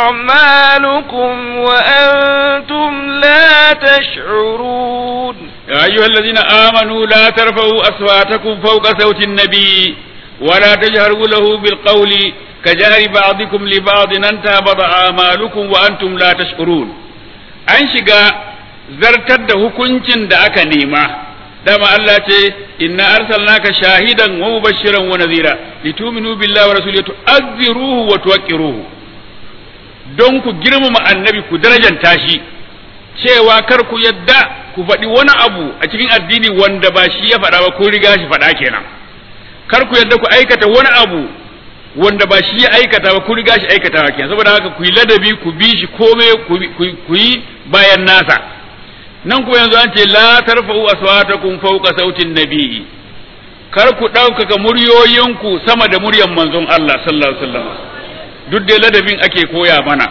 B: أعمالكم وأنتم لا تشعرون
A: يا أيها الذين آمنوا لا ترفعوا أصواتكم فوق صوت النبي ولا تجهروا له بالقول كجهر بعضكم لبعض أن تهبط أعمالكم وأنتم لا تشعرون. an shiga zartar da hukuncin da aka nema dama Allah ce inna arsalnaka shahidan wa mubashiran wa nadhira litu'minu billahi wa rasulihi tu'azziruhu wa tuwaqqiruhu don ku girmama annabi ku darajanta shi cewa kar ku yadda ku faɗi wani abu a cikin addini wanda ba shi ya faɗa ba ko riga shi faɗa kenan kar ku yadda ku aikata wani abu wanda ba shi ya aikata ba ku riga shi aikatawa kenan saboda haka ku yi ladabi ku bi shi komai ku yi bayan nasa nan kuma yanzu an ce la tarfa'u aswatakum fawqa sautin nabiyyi kar ku ɗaukaka muryoyinku sama da muryan manzon Allah sallallahu alaihi wasallam duk da ladabin ake koya mana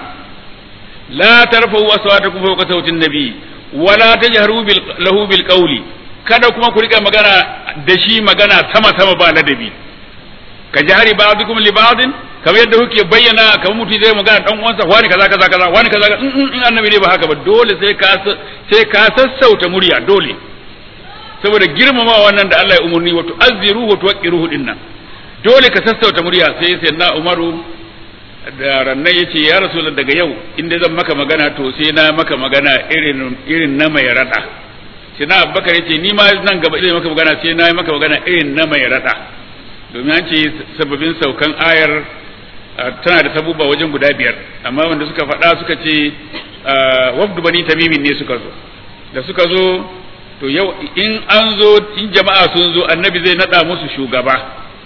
A: la tarfa'u aswatakum fawqa sautin nabiyyi wala tajharu bil lahu bil qawli kada kuma ku rika magana da shi magana sama sama ba ladabi ka jahari ba'dukum li ba'din kamar yadda kuke bayyana kamar mutum zai magana dan uwansa wani kaza kaza kaza wani kaza in annabi ne ba haka ba dole sai ka sai ka sassauta murya dole saboda girmama wannan da Allah ya umurni wa tu'azziruhu wa tuwaqqiruhu dinnan dole ka sassauta murya sai sai na Umaru da rannan yace ya rasul daga yau inda zan maka magana to sai na maka magana irin irin na mai rada sai na Abubakar yace ni ma nan gaba idan maka magana sai na maka magana irin na mai rada domin an ce sababin saukan ayar tana da sabubba wajen guda biyar amma wanda suka faɗa suka ce wafdu bani tamimin ne suka zo da suka zo to yau in an zo in jama'a sun zo annabi zai nada musu shugaba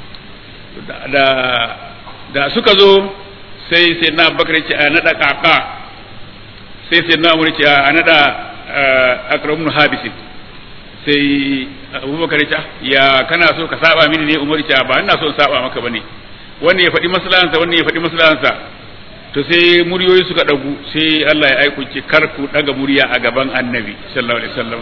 A: da da suka zo sai sai na bakar ce a nada kaka sai sai na umar ce a nada akramun habisin sai abubakar ce ya kana so ka saba mini ne umar ce ba ina so in saba maka bane wanda ya faɗi maslahansa wanda ya faɗi maslahansa to sai muryoyi suka dagu sai Allah ya aiko ce kar ku daga murya a gaban annabi sallallahu alaihi wasallam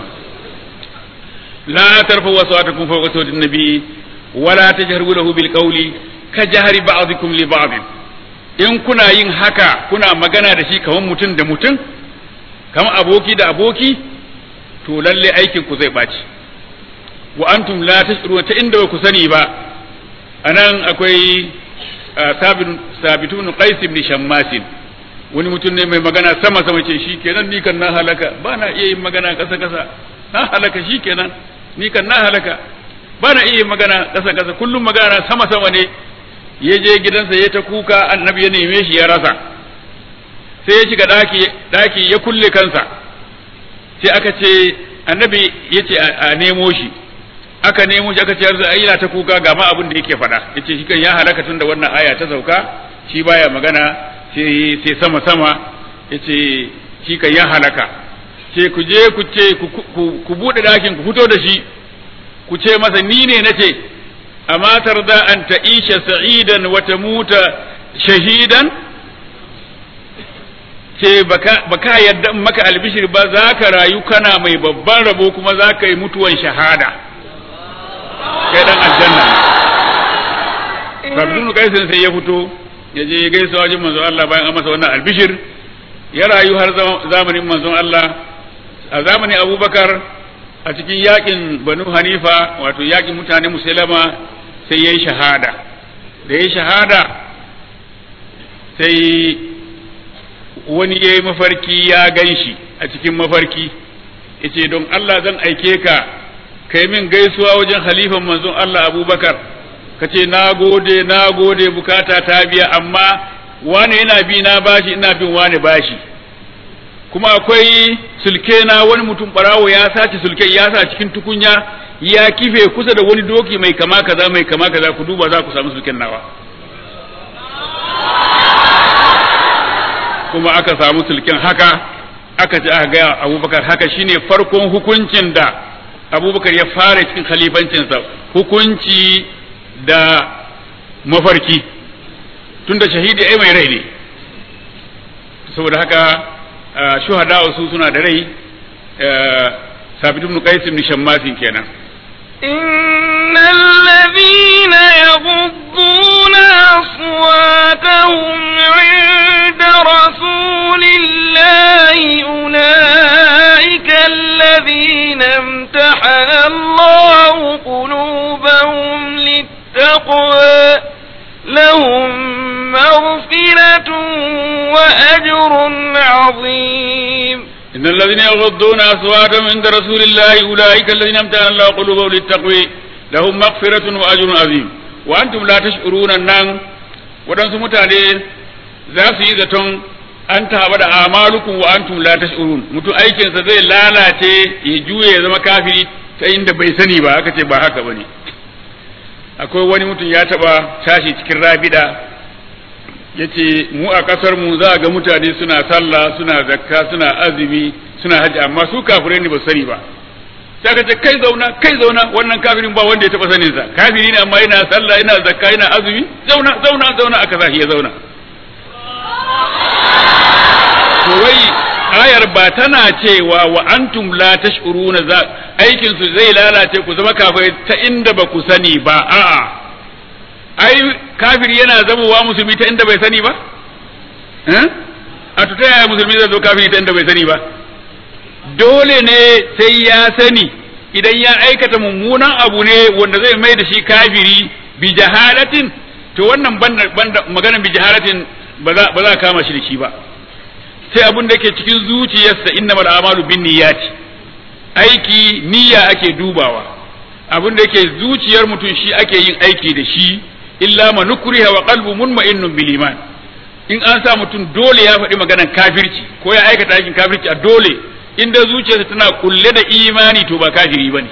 A: la tarfu wasawatukum fawqa sawti an-nabi wala tajharu lahu bil qawli ka jahri ba'dikum li ba'd in kuna yin haka kuna magana da shi kamar mutum da mutum kamar aboki da aboki to lalle aikin ku zai baci wa antum la tashuruna ta inda ku sani ba anan akwai sabitun qais ibn shammas wani mutum ne mai magana sama sama ce shikenan ni kan na halaka ba na iya yin magana kasa kasa na halaka shikenan ni kan na halaka ba na iya yin magana kasa kasa kullum magana sama sama ne ya je gidansa ya ta kuka annabi ya neme shi ya rasa sai ya shiga daki daki ya kulle kansa sai aka ce annabi ya ce a nemo shi aka nemo shi aka ce yanzu ai yana ta kuka ga ma abin da yake faɗa yace shi kan ya halaka tun da wannan aya ta sauka shi baya magana sai sai sama sama yace shi kan ya halaka ce ku je ku ce ku bude dakin ku fito da shi ku ce masa ni ne nace amma tarda an ta'isha sa'idan wa tamuta shahidan ce baka baka yadda maka albishir ba za ka rayu kana mai babban rabo kuma za ka yi mutuwan shahada kai dan aljanna Abdul Qais sai ya fito ya je ya gaisa wajen manzon Allah bayan an masa wannan albishir ya rayu har zamanin manzon Allah a zamanin Abubakar a cikin yakin Banu Hanifa wato yakin mutane Musailama sai yayi shahada da yayi shahada sai wani yayi mafarki ya ganshi a cikin mafarki yace don Allah zan aike ka kai min gaisuwa wajen halifan manzon Allah Abubakar kace na gode na gode bukata ta biya amma wani yana bi na bashi ina bin wani bashi kuma akwai sulke na wani mutum barawo ya sace sulke ya sa cikin tukunya ya kife kusa da wani doki mai kama kaza mai kama kaza ku duba za ku samu sulken nawa kuma aka samu sulken haka aka ji aka ga Abubakar haka shine farkon hukuncin da Abubakar ya fara cikin khalifancinsa hukunci da mafarki tunda shahidi ai mai rai ne saboda haka shuhada su suna da rai Sabit ibn Qais ibn Shammas kenan
B: إن الذين يغضون أصواتهم عند رسول الله أولئك الذين امتحن الله قلوبهم للتقوى لهم مغفرة وأجر عظيم.
A: إن الذين يغضون أصواتهم عند رسول الله أولئك الذين امتحن الله قلوبهم للتقوى لهم مغفرة وأجر عظيم. وأنتم لا تشعرون أن waɗansu mutane za su yi zaton an taɓa da amalukum wa antum la tash'urun, mutum aikinsa zai lalace ya juye ya zama kafiri ta inda bai sani ba. aka ce ba haka bane. akwai wani mutum ya taɓa tashi cikin rabida yace mu a kasar mu za ga mutane suna sallah suna zakka suna azumi suna haji amma su kafirai ne ba sani ba. sai aka ce kai zauna kai zauna wannan kafirin ba wanda ya taba sanin sa, kafiri ne amma yana sallah yana zakka yana azumi, zauna zauna zauna aka sa shi ya zauna. to wai ayar ba tana cewa wa antum la tash'uruna za aikin su zai lalace ku zama kafirai ta inda ba ku sani ba. a'a ai kafiri yana zamowa musulmi ta inda bai sani ba. eh a to ta yaya musulmi zai zo kafiri ta inda bai sani ba? dole ne sai ya sani. idan ya aikata mummunan abu ne wanda zai mai da shi kafiri bi jahalatin, to wannan banda maganar bi jahalatin ba za ba za kama shi da shi ba. sai abun da ke cikin zuciyarsa, innamal a'malu binniyati, aiki niyya ake dubawa. abun da yake zuciyar mutum shi ake yin aiki da shi. illa man nukriha wa qalbu munma'innun bil iman. in an sa mutum dole ya faɗi maganar kafirci ko ya aikata aikin kafirci a dole, inda zuciyarsa tana kulle da imani to ba kafiri bane.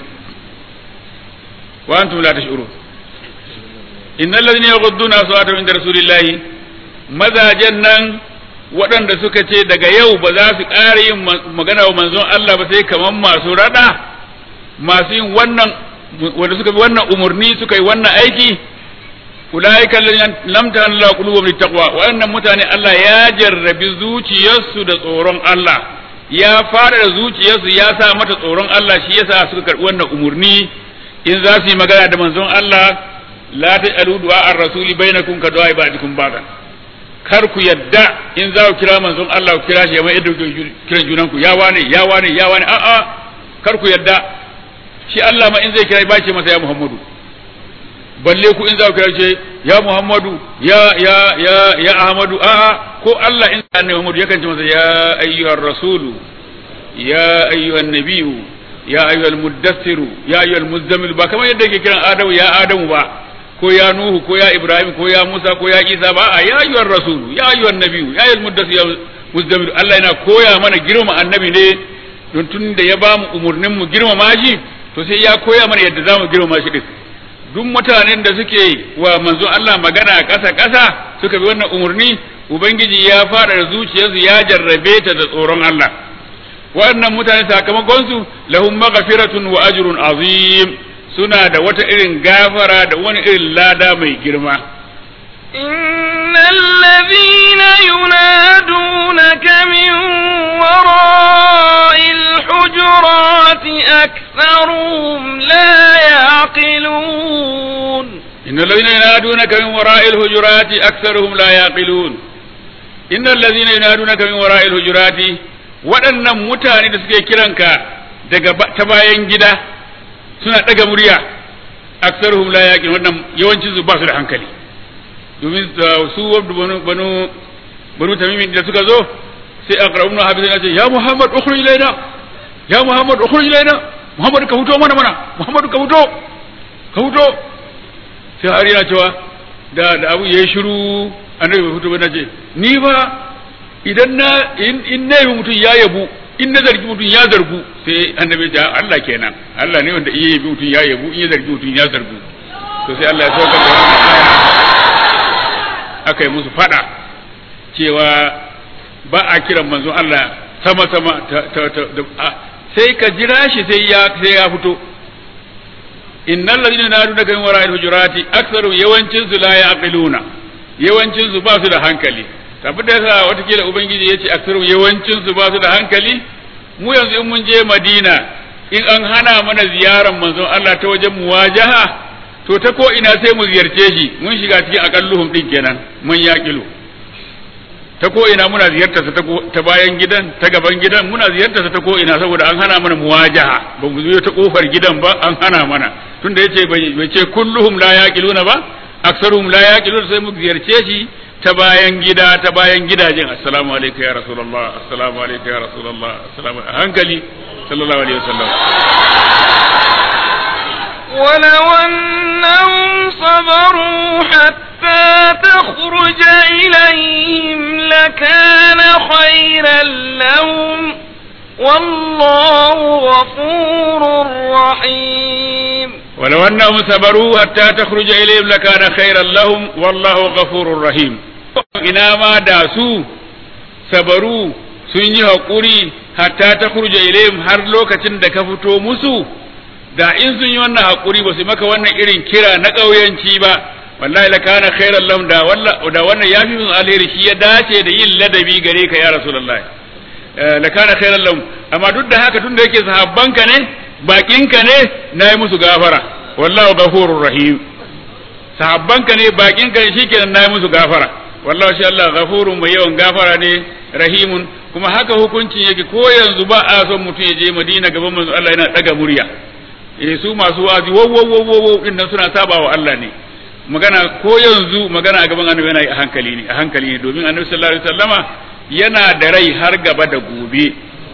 A: wa antum la tash'urun. innal ladhina yaghudduna aswatahum inda rasulillahi, mazajen nan waɗanda suka ce daga yau ba za su ƙara yin magana wa manzon Allah ba sai kaman masu rada, masu yin wannan wanda suka bi wannan umurni suka yi wannan aiki. ulaika alladhina lam ta'an la qulubuhum littaqwa, wannan mutane Allah ya jarrabi zuciyarsu da tsoron Allah, ya fara da zuciyarsu ya sa mata tsoron Allah, shi yasa suka karbi wannan umurni. in za su yi magana da manzon Allah, la ta'alu du'a ar-rasuli bainakum ka du'a ibadikum ba'da, kar ku yadda in za ku kira manzon Allah ku kira shi mai yadda kiran junan ku ya wane ya wane ya wane a'a kar ku yadda. shi Allah ma in zai kira ba ce masa ya Muhammadu, balle ku in za ku kira shi ya Muhammadu ya ya ya ya Ahmadu. a'a ko Allah in sa annabi Muhammadu yakan ce masa ya ayyuhar rasulu ya ayyuhan nabiyyu ya ayyuhal muddassiru ya ayyuhal muzammil, ba kamar yadda yake kiran Adamu ya Adamu ba, ko ya Nuhu ko ya Ibrahim ko ya Musa ko ya Isa ba. a ya ayyuhar rasulu ya ayyuhan nabiyyu ya ayyuhal muddassir ya muzammil. Allah yana koya mana girma annabi ne don tun da ya ba mu umurnin mu girmama shi, to sai ya koya mana yadda zamu girmama shi din. duk mutanen da suke wa manzo Allah magana ƙasa ƙasa suka bi wannan umurni, ubangiji ya fara da zuciyarsu ya jarrabe ta da tsoron Allah. waɗannan mutane sakamakon su lahum maghfiratun wa ajrun azim, suna da wata irin gafara da wani irin lada mai girma.
B: innal ladhina yunadunaka min wara'il hujurati aktharuhum la yaqilun.
A: innal ladhina yunadunaka min wara'il hujurati aktharuhum la yaqilun. innal ladhina yunadunaka min wara'il hujurati, waɗannan mutane da suke kiranka daga ta bayan gida suna ɗaga murya, aksaruhum la yaqin, wannan yawancin su ba su da hankali. domin su wabdu banu banu banu tamimin da suka zo sai aqrabun habisa ya ce ya Muhammad ukhruj ilaina, ya Muhammad ukhruj ilaina, Muhammad ka fito mana mana, Muhammad ka fito ka fito. sai har yana cewa da da abu yayi shiru, annabi bai fito ba, nace ni ba idan na in nayi mutum ya yabu, in na zargi mutum ya zargu, sai annabi ya Allah kenan, Allah ne wanda iya yabi mutum ya yabu, in ya zargi mutum ya zargu. to sai Allah ya saukar da wannan aya, aka yi musu fada cewa ba a kiran manzon Allah sama sama sai ka jira shi sai ya sai ya fito. innal ladina naduna min wara'il hujurati aktharu yawancin su la yaqiluna, yawancin su ba su da hankali. tabbata yasa watakila ubangiji yace aktharu yawancin su ba su da hankali. mu yanzu in mun je Madina, in an hana mana ziyarar manzon Allah ta wajen muwajaha, to ta ko ina sai mu ziyarce shi mun shiga cikin akalluhum din kenan mun yaƙilu ta ko ina muna ziyartarsa ta bayan gidan ta gaban gidan muna ziyartarsa ta ko ina saboda an hana mana muwajaha ba mu zo ta kofar gidan ba an hana mana tunda yace bai ce kulluhum la yaqiluna ba aksaruhum la yaqiluna sai mu ziyarce shi ta bayan gida ta bayan gidajen assalamu alayka ya rasulullah assalamu alayka ya rasulullah assalamu hankali sallallahu alaihi wasallam
B: ولو أنهم صبروا حتى تخرج إليهم لكان خيرا لهم والله غفور رحيم
A: ولو أنهم صبروا حتى تخرج إليهم لكان خيرا لهم والله غفور رحيم ina ma da su sabaru sun yi haƙuri hatta ta kurja ilayhim har lokacin da ka fito musu da in sun yi wannan haƙuri ba su maka wannan irin kira na ƙauyanci ba wallahi la kana khairan lahum da wallahi da wannan yafi min alheri shi ya dace da yin ladabi gare ka ya rasulullahi la kana khairan lahum amma duk da haka tunda yake sahabbanka ne bakinka ne nayi musu gafara wallahu ghafurur rahim sahabbanka ne bakinka ne shikenan nayi musu gafara wallahi shi Allah ghafurun mai yawan gafara ne rahimun kuma haka hukuncin yake ko yanzu ba a son mutum ya je Madina gaban manzo Allah yana daga murya eh su masu wazi wo wo wo wo din nan suna saba wa Allah ne magana ko yanzu magana a gaban annabi yana a hankali ne a hankali ne domin annabi sallallahu alaihi wasallama yana da rai har gaba da gobe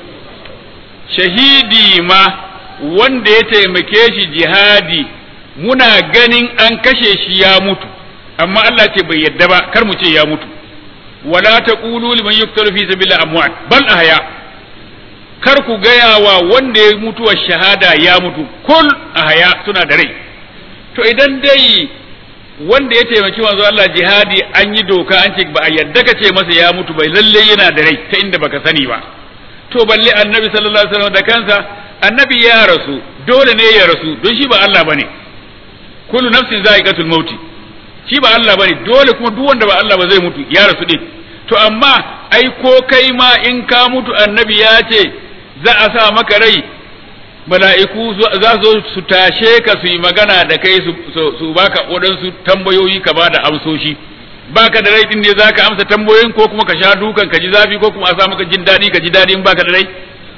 A: shahidi ma wanda ya taimake shi jihadi muna ganin an kashe shi ya mutu amma Allah ce bai yadda ba kar mu ce ya mutu wala taqulu liman yuqtalu fi sabilillah amwat bal ahya kar ku gaya wa wanda ya mutuwa shahada ya mutu kul ahya suna da rai to idan dai wanda ya taimaki manzo Allah jihadi an yi doka an ce ba a yadda ka ce masa ya mutu bai lalle yana da rai ta inda baka sani ba to balle annabi sallallahu alaihi wasallam da kansa annabi ya rasu dole ne ya rasu don shi ba Allah bane kullu nafsin za'iqatul mauti shi ba Allah bane dole kuma duk wanda ba Allah ba zai mutu ya rasu din to amma ai ko kai ma in ka mutu annabi ya ce za a sa maka rai mala'iku za su su tashe ka su yi magana da kai su su baka wadansu tambayoyi ka ba da amsoshi baka da rai din ne zaka amsa tambayoyin ko kuma ka sha dukan ka ji zafi ko kuma a sa maka jin dadi ka ji dadi in baka da rai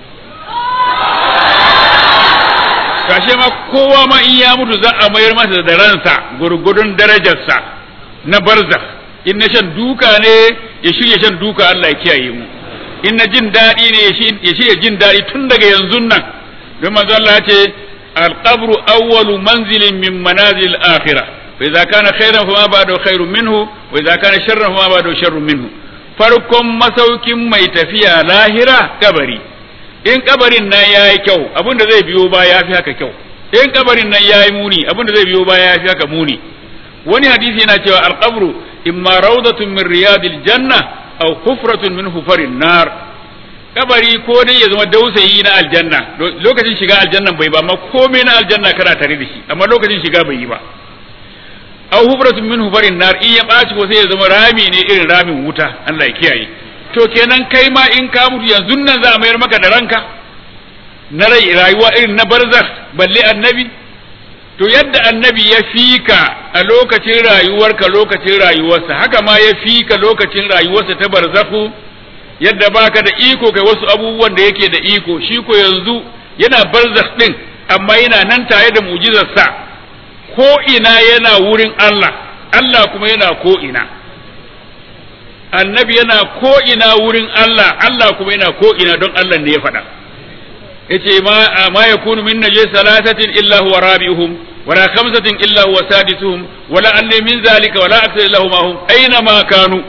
A: kashe ma kowa ma in ya mutu za a mayar masa da ransa gurgudun darajarsa na barzakh in na shan duka ne ya shirya shan duka Allah ya kiyaye mu in na jin dadi ne ya shirya jin dadi tun daga yanzu nan don manzo Allah ya ce al-qabru awwalu manzilin min manazil al-akhirah fa idza kana khairan fa ma ba'du khairun minhu wa idza kana sharran fa ma ba'du sharrun minhu farkon masaukin mai tafiya lahira kabari in kabarin nan yayi kyau abinda zai biyo ba yafi haka kyau in kabarin nan yayi muni abinda zai biyo ba yafi haka muni wani hadisi yana cewa al-qabru imma rawdatun min riyadil janna aw hufratun min hufarin nar kabari ko dai ya zama dausayi na aljanna lokacin shiga aljannan bai ba amma komai na aljanna kana tare da shi amma lokacin shiga bai yi ba aw hufratun min hufarin nar in ya baci ko sai ya zama rami ne irin ramin wuta Allah ya kiyaye to kenan kai ma in ka mutu yanzu nan za a mayar maka da ranka na rai rayuwa irin na barzakh balle annabi to yadda annabi ya fika a lokacin rayuwarka lokacin rayuwarsa haka ma ya fika lokacin rayuwarsa ta barzakhu yadda baka da iko kai wasu abubuwan da yake da iko shi ko yanzu yana barzakh din amma yana nan tare da mu'jizarsa ko ina yana wurin Allah Allah kuma yana ko ina annabi yana ko ina wurin Allah Allah kuma yana ko ina don Allah ne ya faɗa yace ma ma yakunu min najis salasatin illa huwa rabi'uhum wala khamsatin illa huwa sadisuhum wala alli min zalika wala akthar illa huma hum aina ma kanu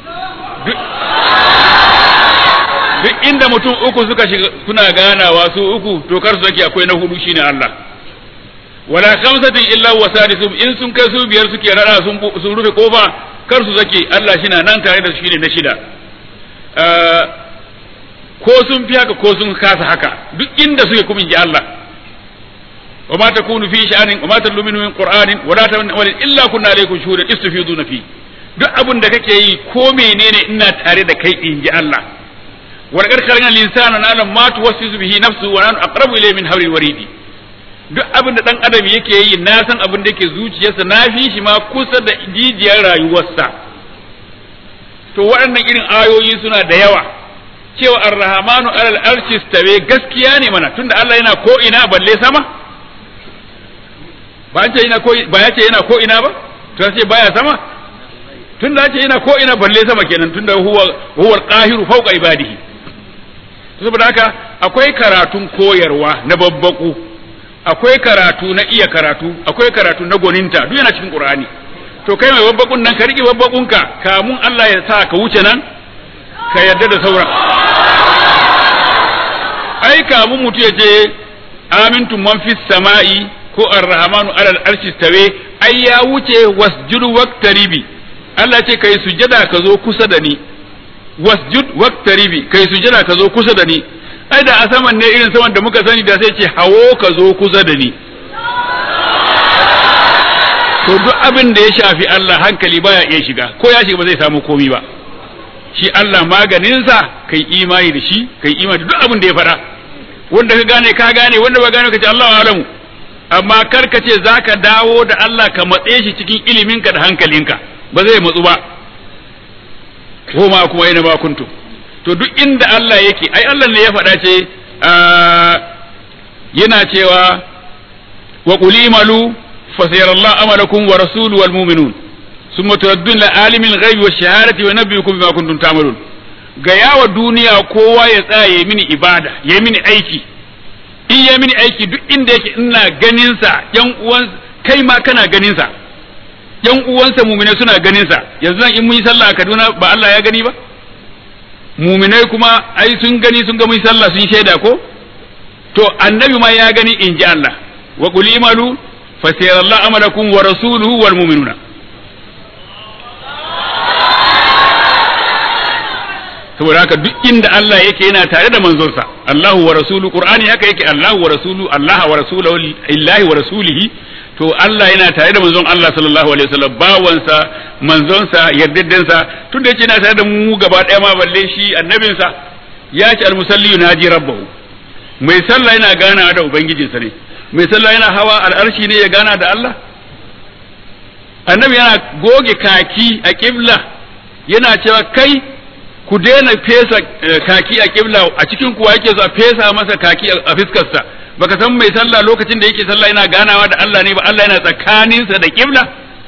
A: duk inda mutum uku suka shiga suna ganawa su uku to kar su sake akwai na hudu shine Allah wala khamsatin illa huwa sadisuhum in sun kai su biyar suke rada sun sun rufe kofa kar su sake Allah shi na nan tare da su shine na shida ko sun fi haka ko sun kasa haka duk inda suke kuma ji Allah wa ma takunu fi sha'anin wa ma tallu minhu min qur'anin wa la tamannu illa kunna alaykum shuhudan istufiduna fi duk abin da kake yi ko menene ina tare da kai in ji Allah wa laqad khalaqna al-insana na'lam ma tuwaswisu bihi nafsuhu wa nahnu aqrabu ilayhi min hawli waridi duk abin da dan adam yake yi na san abin da yake zuciyarsa na fi shi ma kusa da jijiyar rayuwarsa. To waɗannan irin ayoyi suna da yawa. Cewa ar-rahmanu alal arshi istawa gaskiya ne mana, tunda Allah yana ko ina balle sama. Ba ce yana ko ba ya ce yana ko ina ba, to sai baya sama. Tunda ya ce yana ko ina balle sama kenan, tunda huwa huwa al-qahiru fawqa ibadihi. Saboda haka akwai karatun koyarwa na babbaku, akwai karatu na iya karatu, akwai karatu na goninta, duk yana cikin Qur'ani. To kai mai babbakun nan ka rike babbakunka kamun Allah ya sa ka wuce nan ka yarda da sauran. Ai kamun mutu ya ce amintum man fis sama'i ko ar-rahmanu alal arshi tawe ai ya wuce wasjudu waqtaribi. Allah ce kai sujada ka zo kusa da ni. Wasjud waqtaribi kai sujada ka zo kusa da ni. Ai da a saman ne irin saman da muka sani da sai ce hawo ka zo kusa da ni. To duk abin da ya shafi Allah hankali baya iya shiga, ko ya shiga ba zai samu komi ba. Shi Allah maganinsa kai imani da shi, kai imani da duk abin da ya fara. Wanda ka gane ka gane, wanda ba gane ka ce Allahu a'lamu. Amma kar ka ce zaka dawo da Allah ka matse shi cikin iliminka da hankalinka, ba zai matsu ba. Ko ma kuma yana ba kuntu. To duk inda Allah yake, ai Allah ne ya faɗa ce yana cewa wa qulimalu فسيرى الله عملكم ورسوله والمؤمنون ثم تردون لعالم الغيب والشهادة ونبئكم بما كنتم تعملون. gaya wa duniya kowa ya tsaya ya mini ibada ya mini aiki, in ya mini aiki duk inda yake ina ganin sa, yan uwan kai ma kana ganin sa, yan uwansa mu'minai suna ganin sa. Yanzu nan in mun yi sallah a Kaduna ba Allah ya gani ba, mu'minai kuma ai sun gani, sun ga mun yi sallah sun shaida ko. To annabi ma ya gani in ji Allah, wa qul imalu fasayara Allah amalakum wa rasuluhu wal mu'minuna. Saboda haka duk inda Allah yake yana tare da manzonsa, Allahu wa rasuluhu, Qur'ani haka yake, Allahu wa rasuluhu, Allah wa rasuluhu, illahi wa rasulihi. To Allah yana tare da manzon Allah sallallahu alaihi wasallam, bawansa, manzonsa, yardaddansa, tunda yake yana tare da mu gaba daya ma balle shi annabinsa. Ya ce al-musalli yunaji rabbahu, mai sallah yana gana da ubangijinsa ne. Mai sallah yana hawa al'arshi ne ya gana da Allah. Annabi yana goge kaki a kibla, yana cewa kai ku daina fesa kaki a kibla, a cikin kuwa yake so a fesa masa kaki a fiskarsa. Baka san mai sallah lokacin da yake sallah yana ganawa da Allah ne ba, Allah yana tsakaninsa da kibla.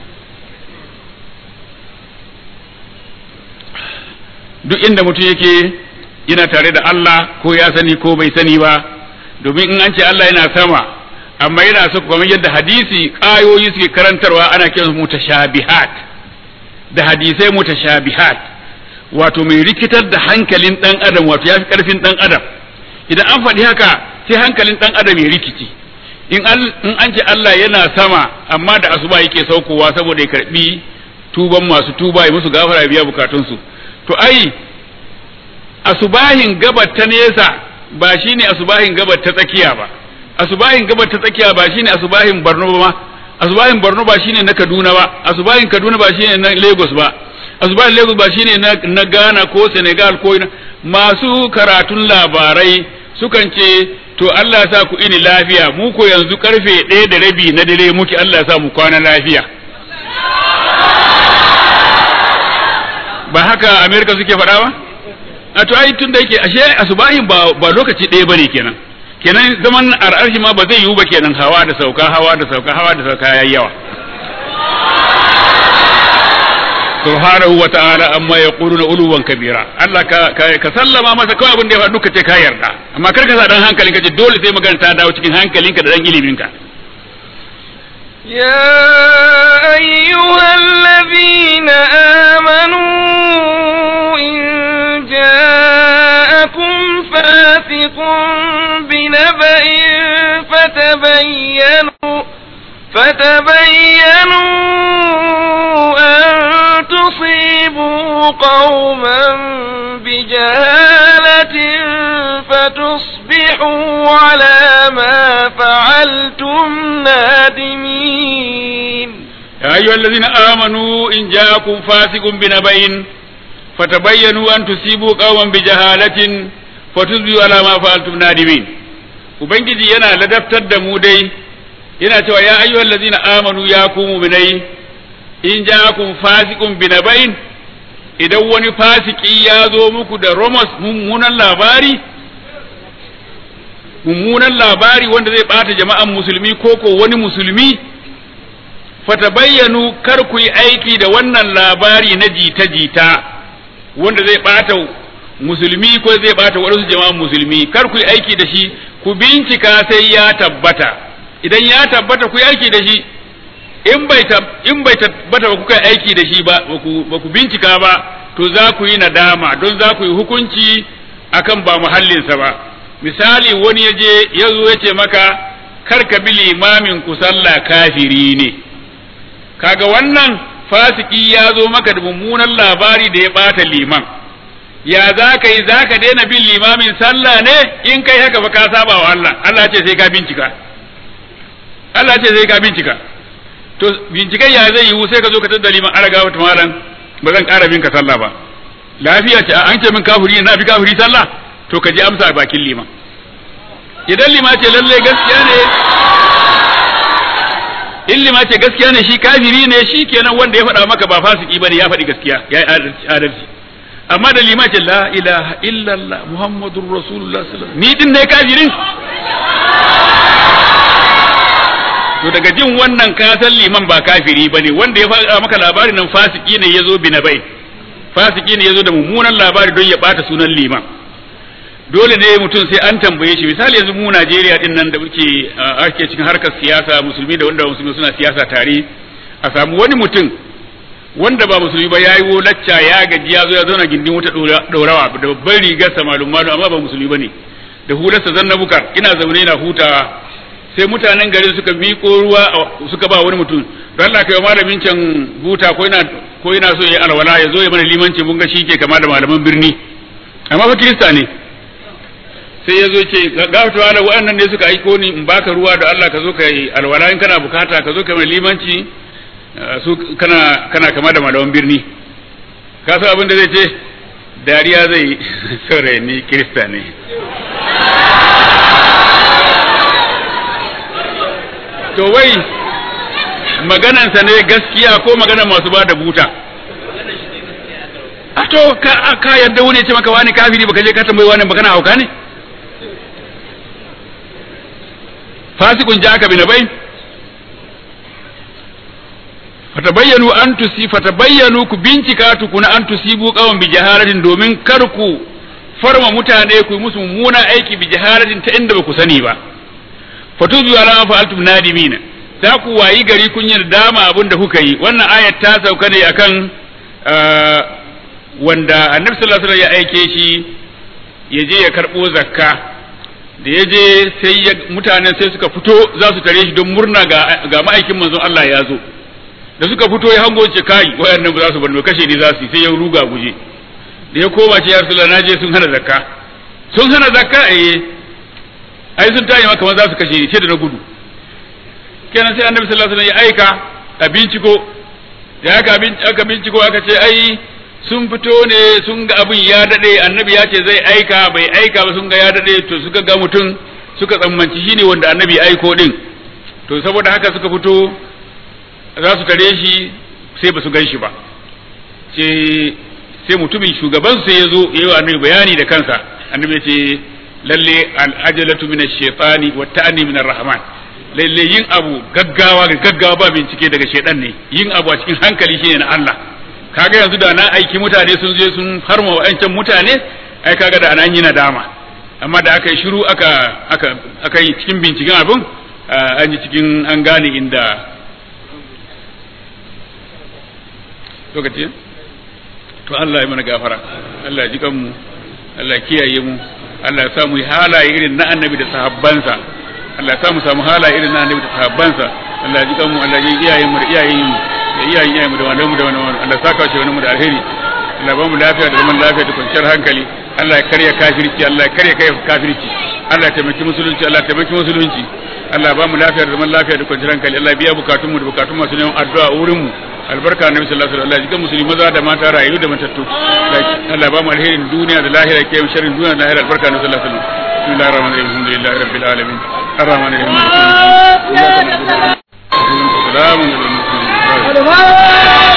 A: Duk inda mutum yake yana tare da Allah, ko ya sani ko bai sani ba, domin in an ce Allah yana sama, amma yana so kamar yadda hadisi ayoyi suke karantarwa ana kiransu mutashabihat, da hadisai mutashabihat, wato mai rikitar da hankalin dan adam, wato yafi karfin dan adam. Idan an faɗi haka sai hankalin dan adam ya rikici. In an ce Allah yana sama amma da asuba yake saukowa saboda ya karbi tuban masu tuba ya musu gafara biya bukatunsu. To ai asubahin gabar ta nesa ba shine asubahin gabar ta tsakiya ba. Asubahin gabar ta tsakiya ba shine asubahin Borno ba ma. Asubahin Borno ba shine na Kaduna ba. Asubahin Kaduna ba shine na Lagos ba. Asubahin Lagos ba shine na, na Ghana ko Senegal ko ina. Masu karatun labarai sukan ce to Allah ya sa ku ini lafiya, mu ko yanzu karfe ɗaya da rabi na dare muke, Allah ya sa mu kwana lafiya. Ba haka America suke faɗa ba? A to ai tun da yake ashe asubahin ba ba lokaci ɗaya bane kenan. Kenan zaman ar'arshi ma ba zai yiwu ba kenan, hawa da sauka hawa da sauka hawa da sauka yayi yawa. Subhanahu wa ta'ala amma yaquluna uluwan kabira. Allah ka ka sallama masa kawai abin da ya faɗu ka ce ka yarda, amma kar ka sa dan hankalin ka ce dole sai magana ta dawo cikin hankalinka da dan iliminka.
B: يا أيها الذين آمنوا إن جاءكم فاسق بنبأ فتبينوا فتبينوا أن تصيبوا قوما بجهالة فتصبحوا على ما فعلتم نادمين.
A: يا أيها الذين آمنوا إن جاءكم فاسق بنبأ فتبينوا أن تصيبوا قوما بجهالة فتصبحوا على ما فعلتم نادمين. Ubangiji yana ladabtar da mu dai yana cewa ya ayyuhal ladzina amanu ya ku mu'minai in ja'akum fasiqun binabain idan wani fasiki ya zo muku da romos mummunan labari mummunan labari wanda zai bata jama'an musulmi ko ko wani musulmi fatabayyanu kar ku yi aiki da wannan labari na jita-jita wanda zai bata musulmi ko zai bata wadansu jama'an musulmi kar ku yi aiki da shi ku bincika sai ya tabbata idan ya tabbata ku yi aiki da shi in bai in bai tabbata ba ku kai aiki da shi ba ba ku bincika ba to za ku yi nadama don za ku yi hukunci akan ba muhallinsa ba misali wani yaje yazo yace maka kar ka bi limamin ku sallah kafiri ne kaga wannan fasiki ya zo maka da mummunan labari da ya bata liman ya za ka yi za ka daina bin limamin sallah ne in kai haka ba ka saba wa Allah Allah ce sai ka bincika Allah ce sai ka bincika to binciken ya zai yiwu sai ka zo ka tada liman araga wata malam ba zan ƙara bin ka sallah ba lafiya ce an ce min kafiri na bi kafiri sallah to ka ji amsa a bakin liman idan lima ce lalle gaskiya ne in lima ce gaskiya ne shi kafiri ne shi kenan wanda ya faɗa maka ba fasiki bane ya faɗi gaskiya ya yi adalci amma da lima ce la ilaha illallah muhammadur rasulullah sallallahu alaihi wasallam ni din ne kafirin to daga jin wannan ka san liman ba kafiri bane wanda ya faɗa maka labarin nan fasiki ne yazo binabai fasiki ne yazo da mummunan labari don ya bata sunan liman dole ne mutum sai an tambaye shi misali yanzu mu Najeriya din nan da muke ake cikin harkar siyasa musulmi da wanda musulmi suna siyasa tare a samu wani mutum wanda ba musulmi ba yayi wo lacca ya gaji ya zo ya zauna gindin wata dorawa da babban rigar sa malum malum amma ba musulmi bane da hularsa zannabukar ina zaune ina hutawa sai mutanen gari suka miƙo ruwa suka ba wani mutum don Allah kai malamin can buta ko ina ko ina so ya alwala ya zo ya mana limanci mun ga shi ke kama da malaman birni amma fa kirista ne sai ya zo ce gafata da waɗannan ne suka aiko ni in baka ruwa da Allah ka zo ka yi alwala in kana bukata ka zo ka mana limanci su kana kana kama da malaman birni ka san abin da zai ce dariya zai sore ni kirista ne to wai maganansa ne gaskiya ko maganar masu ba da buta a to ka ka yadda wani ce maka wani kafiri baka je ka tambayi wani magana hauka ne fasikun jaka bi nabai fatabayyanu an tusi fatabayyanu ku bincika tukuna an tusibu qawan bi jahalatin domin kar ku farma mutane ku musu mummuna aiki bi jahalatin ta inda ba ku sani ba fatuzu ala ma fa'altum nadimina za ku wayi gari kun yi dama abin da kuka yi wannan ayat ta sauka ne akan wanda annabi sallallahu alaihi wasallam ya aike shi ya je ya karbo zakka da ya je sai mutanen sai suka fito za su tare shi don murna ga ga ma'aikin manzon Allah ya zo da suka fito ya hango ce kai wayannan ba za su bar mu kashe ni za su sai ya ruga guje da ya koma ce ya rasulullah naje sun hana zakka sun hana zakka eh ai sun tayi maka kamar za su kashe ni ce da na gudu kenan sai annabi sallallahu alaihi wasallam ya aika a binciko da aka aka binciko aka ce ai sun fito ne sun ga abin ya dade annabi ya ce zai aika bai aika ba sun ga ya dade to suka ga mutum suka tsammanci shine wanda annabi ya aiko din to saboda haka suka fito za su tare shi sai ba su gan shi ba sai sai mutumin shugaban su ya zo yayi wa annabi bayani da kansa annabi ya ce lalle al-ajalatu min ash-shaytani wa ta'ni min ar-rahman lalle yin abu gaggawa ga gaggawa ba bincike daga shedan ne yin abu a cikin hankali shine na Allah kaga yanzu da na aiki mutane sun je sun harma wa'ancan mutane ai kaga da an yi nadama amma da aka yi shiru aka aka aka yi cikin binciken abin an yi cikin an gane inda lokaci to Allah ya mana gafara Allah ya ji kanmu Allah ya kiyaye mu Allah ya samu halaye irin na annabi da sahabbansa Allah ya samu samu halaye irin na annabi da sahabbansa Allah ya ji kanmu Allah ya iyaye mu da iyayen mu da iyayen iyayen mu da malamu da wannan Allah ya saka shi wani mu da alheri Allah ba mu lafiya da zaman lafiya da kwanciyar hankali Allah ya karya kafirci Allah ya karya kai kafirci Allah ya taimaki musulunci Allah ya taimaki musulunci Allah ba mu lafiya da zaman lafiya da kwanciyar hankali Allah ya biya bukatun mu da bukatun masu neman addu'a wurin mu albarka annabi sallallahu alaihi wasallam Allah ya musulmi maza da mata rayu da matattu Allah ba mu alherin duniya da lahira ke sharrin duniya da lahira albarka annabi sallallahu alaihi wasallam bismillahir rahmanir rahim alhamdulillahi rabbil alamin الرحمن الرحيم إياك نعبد وإياك نستعين. سلام على المرسلين.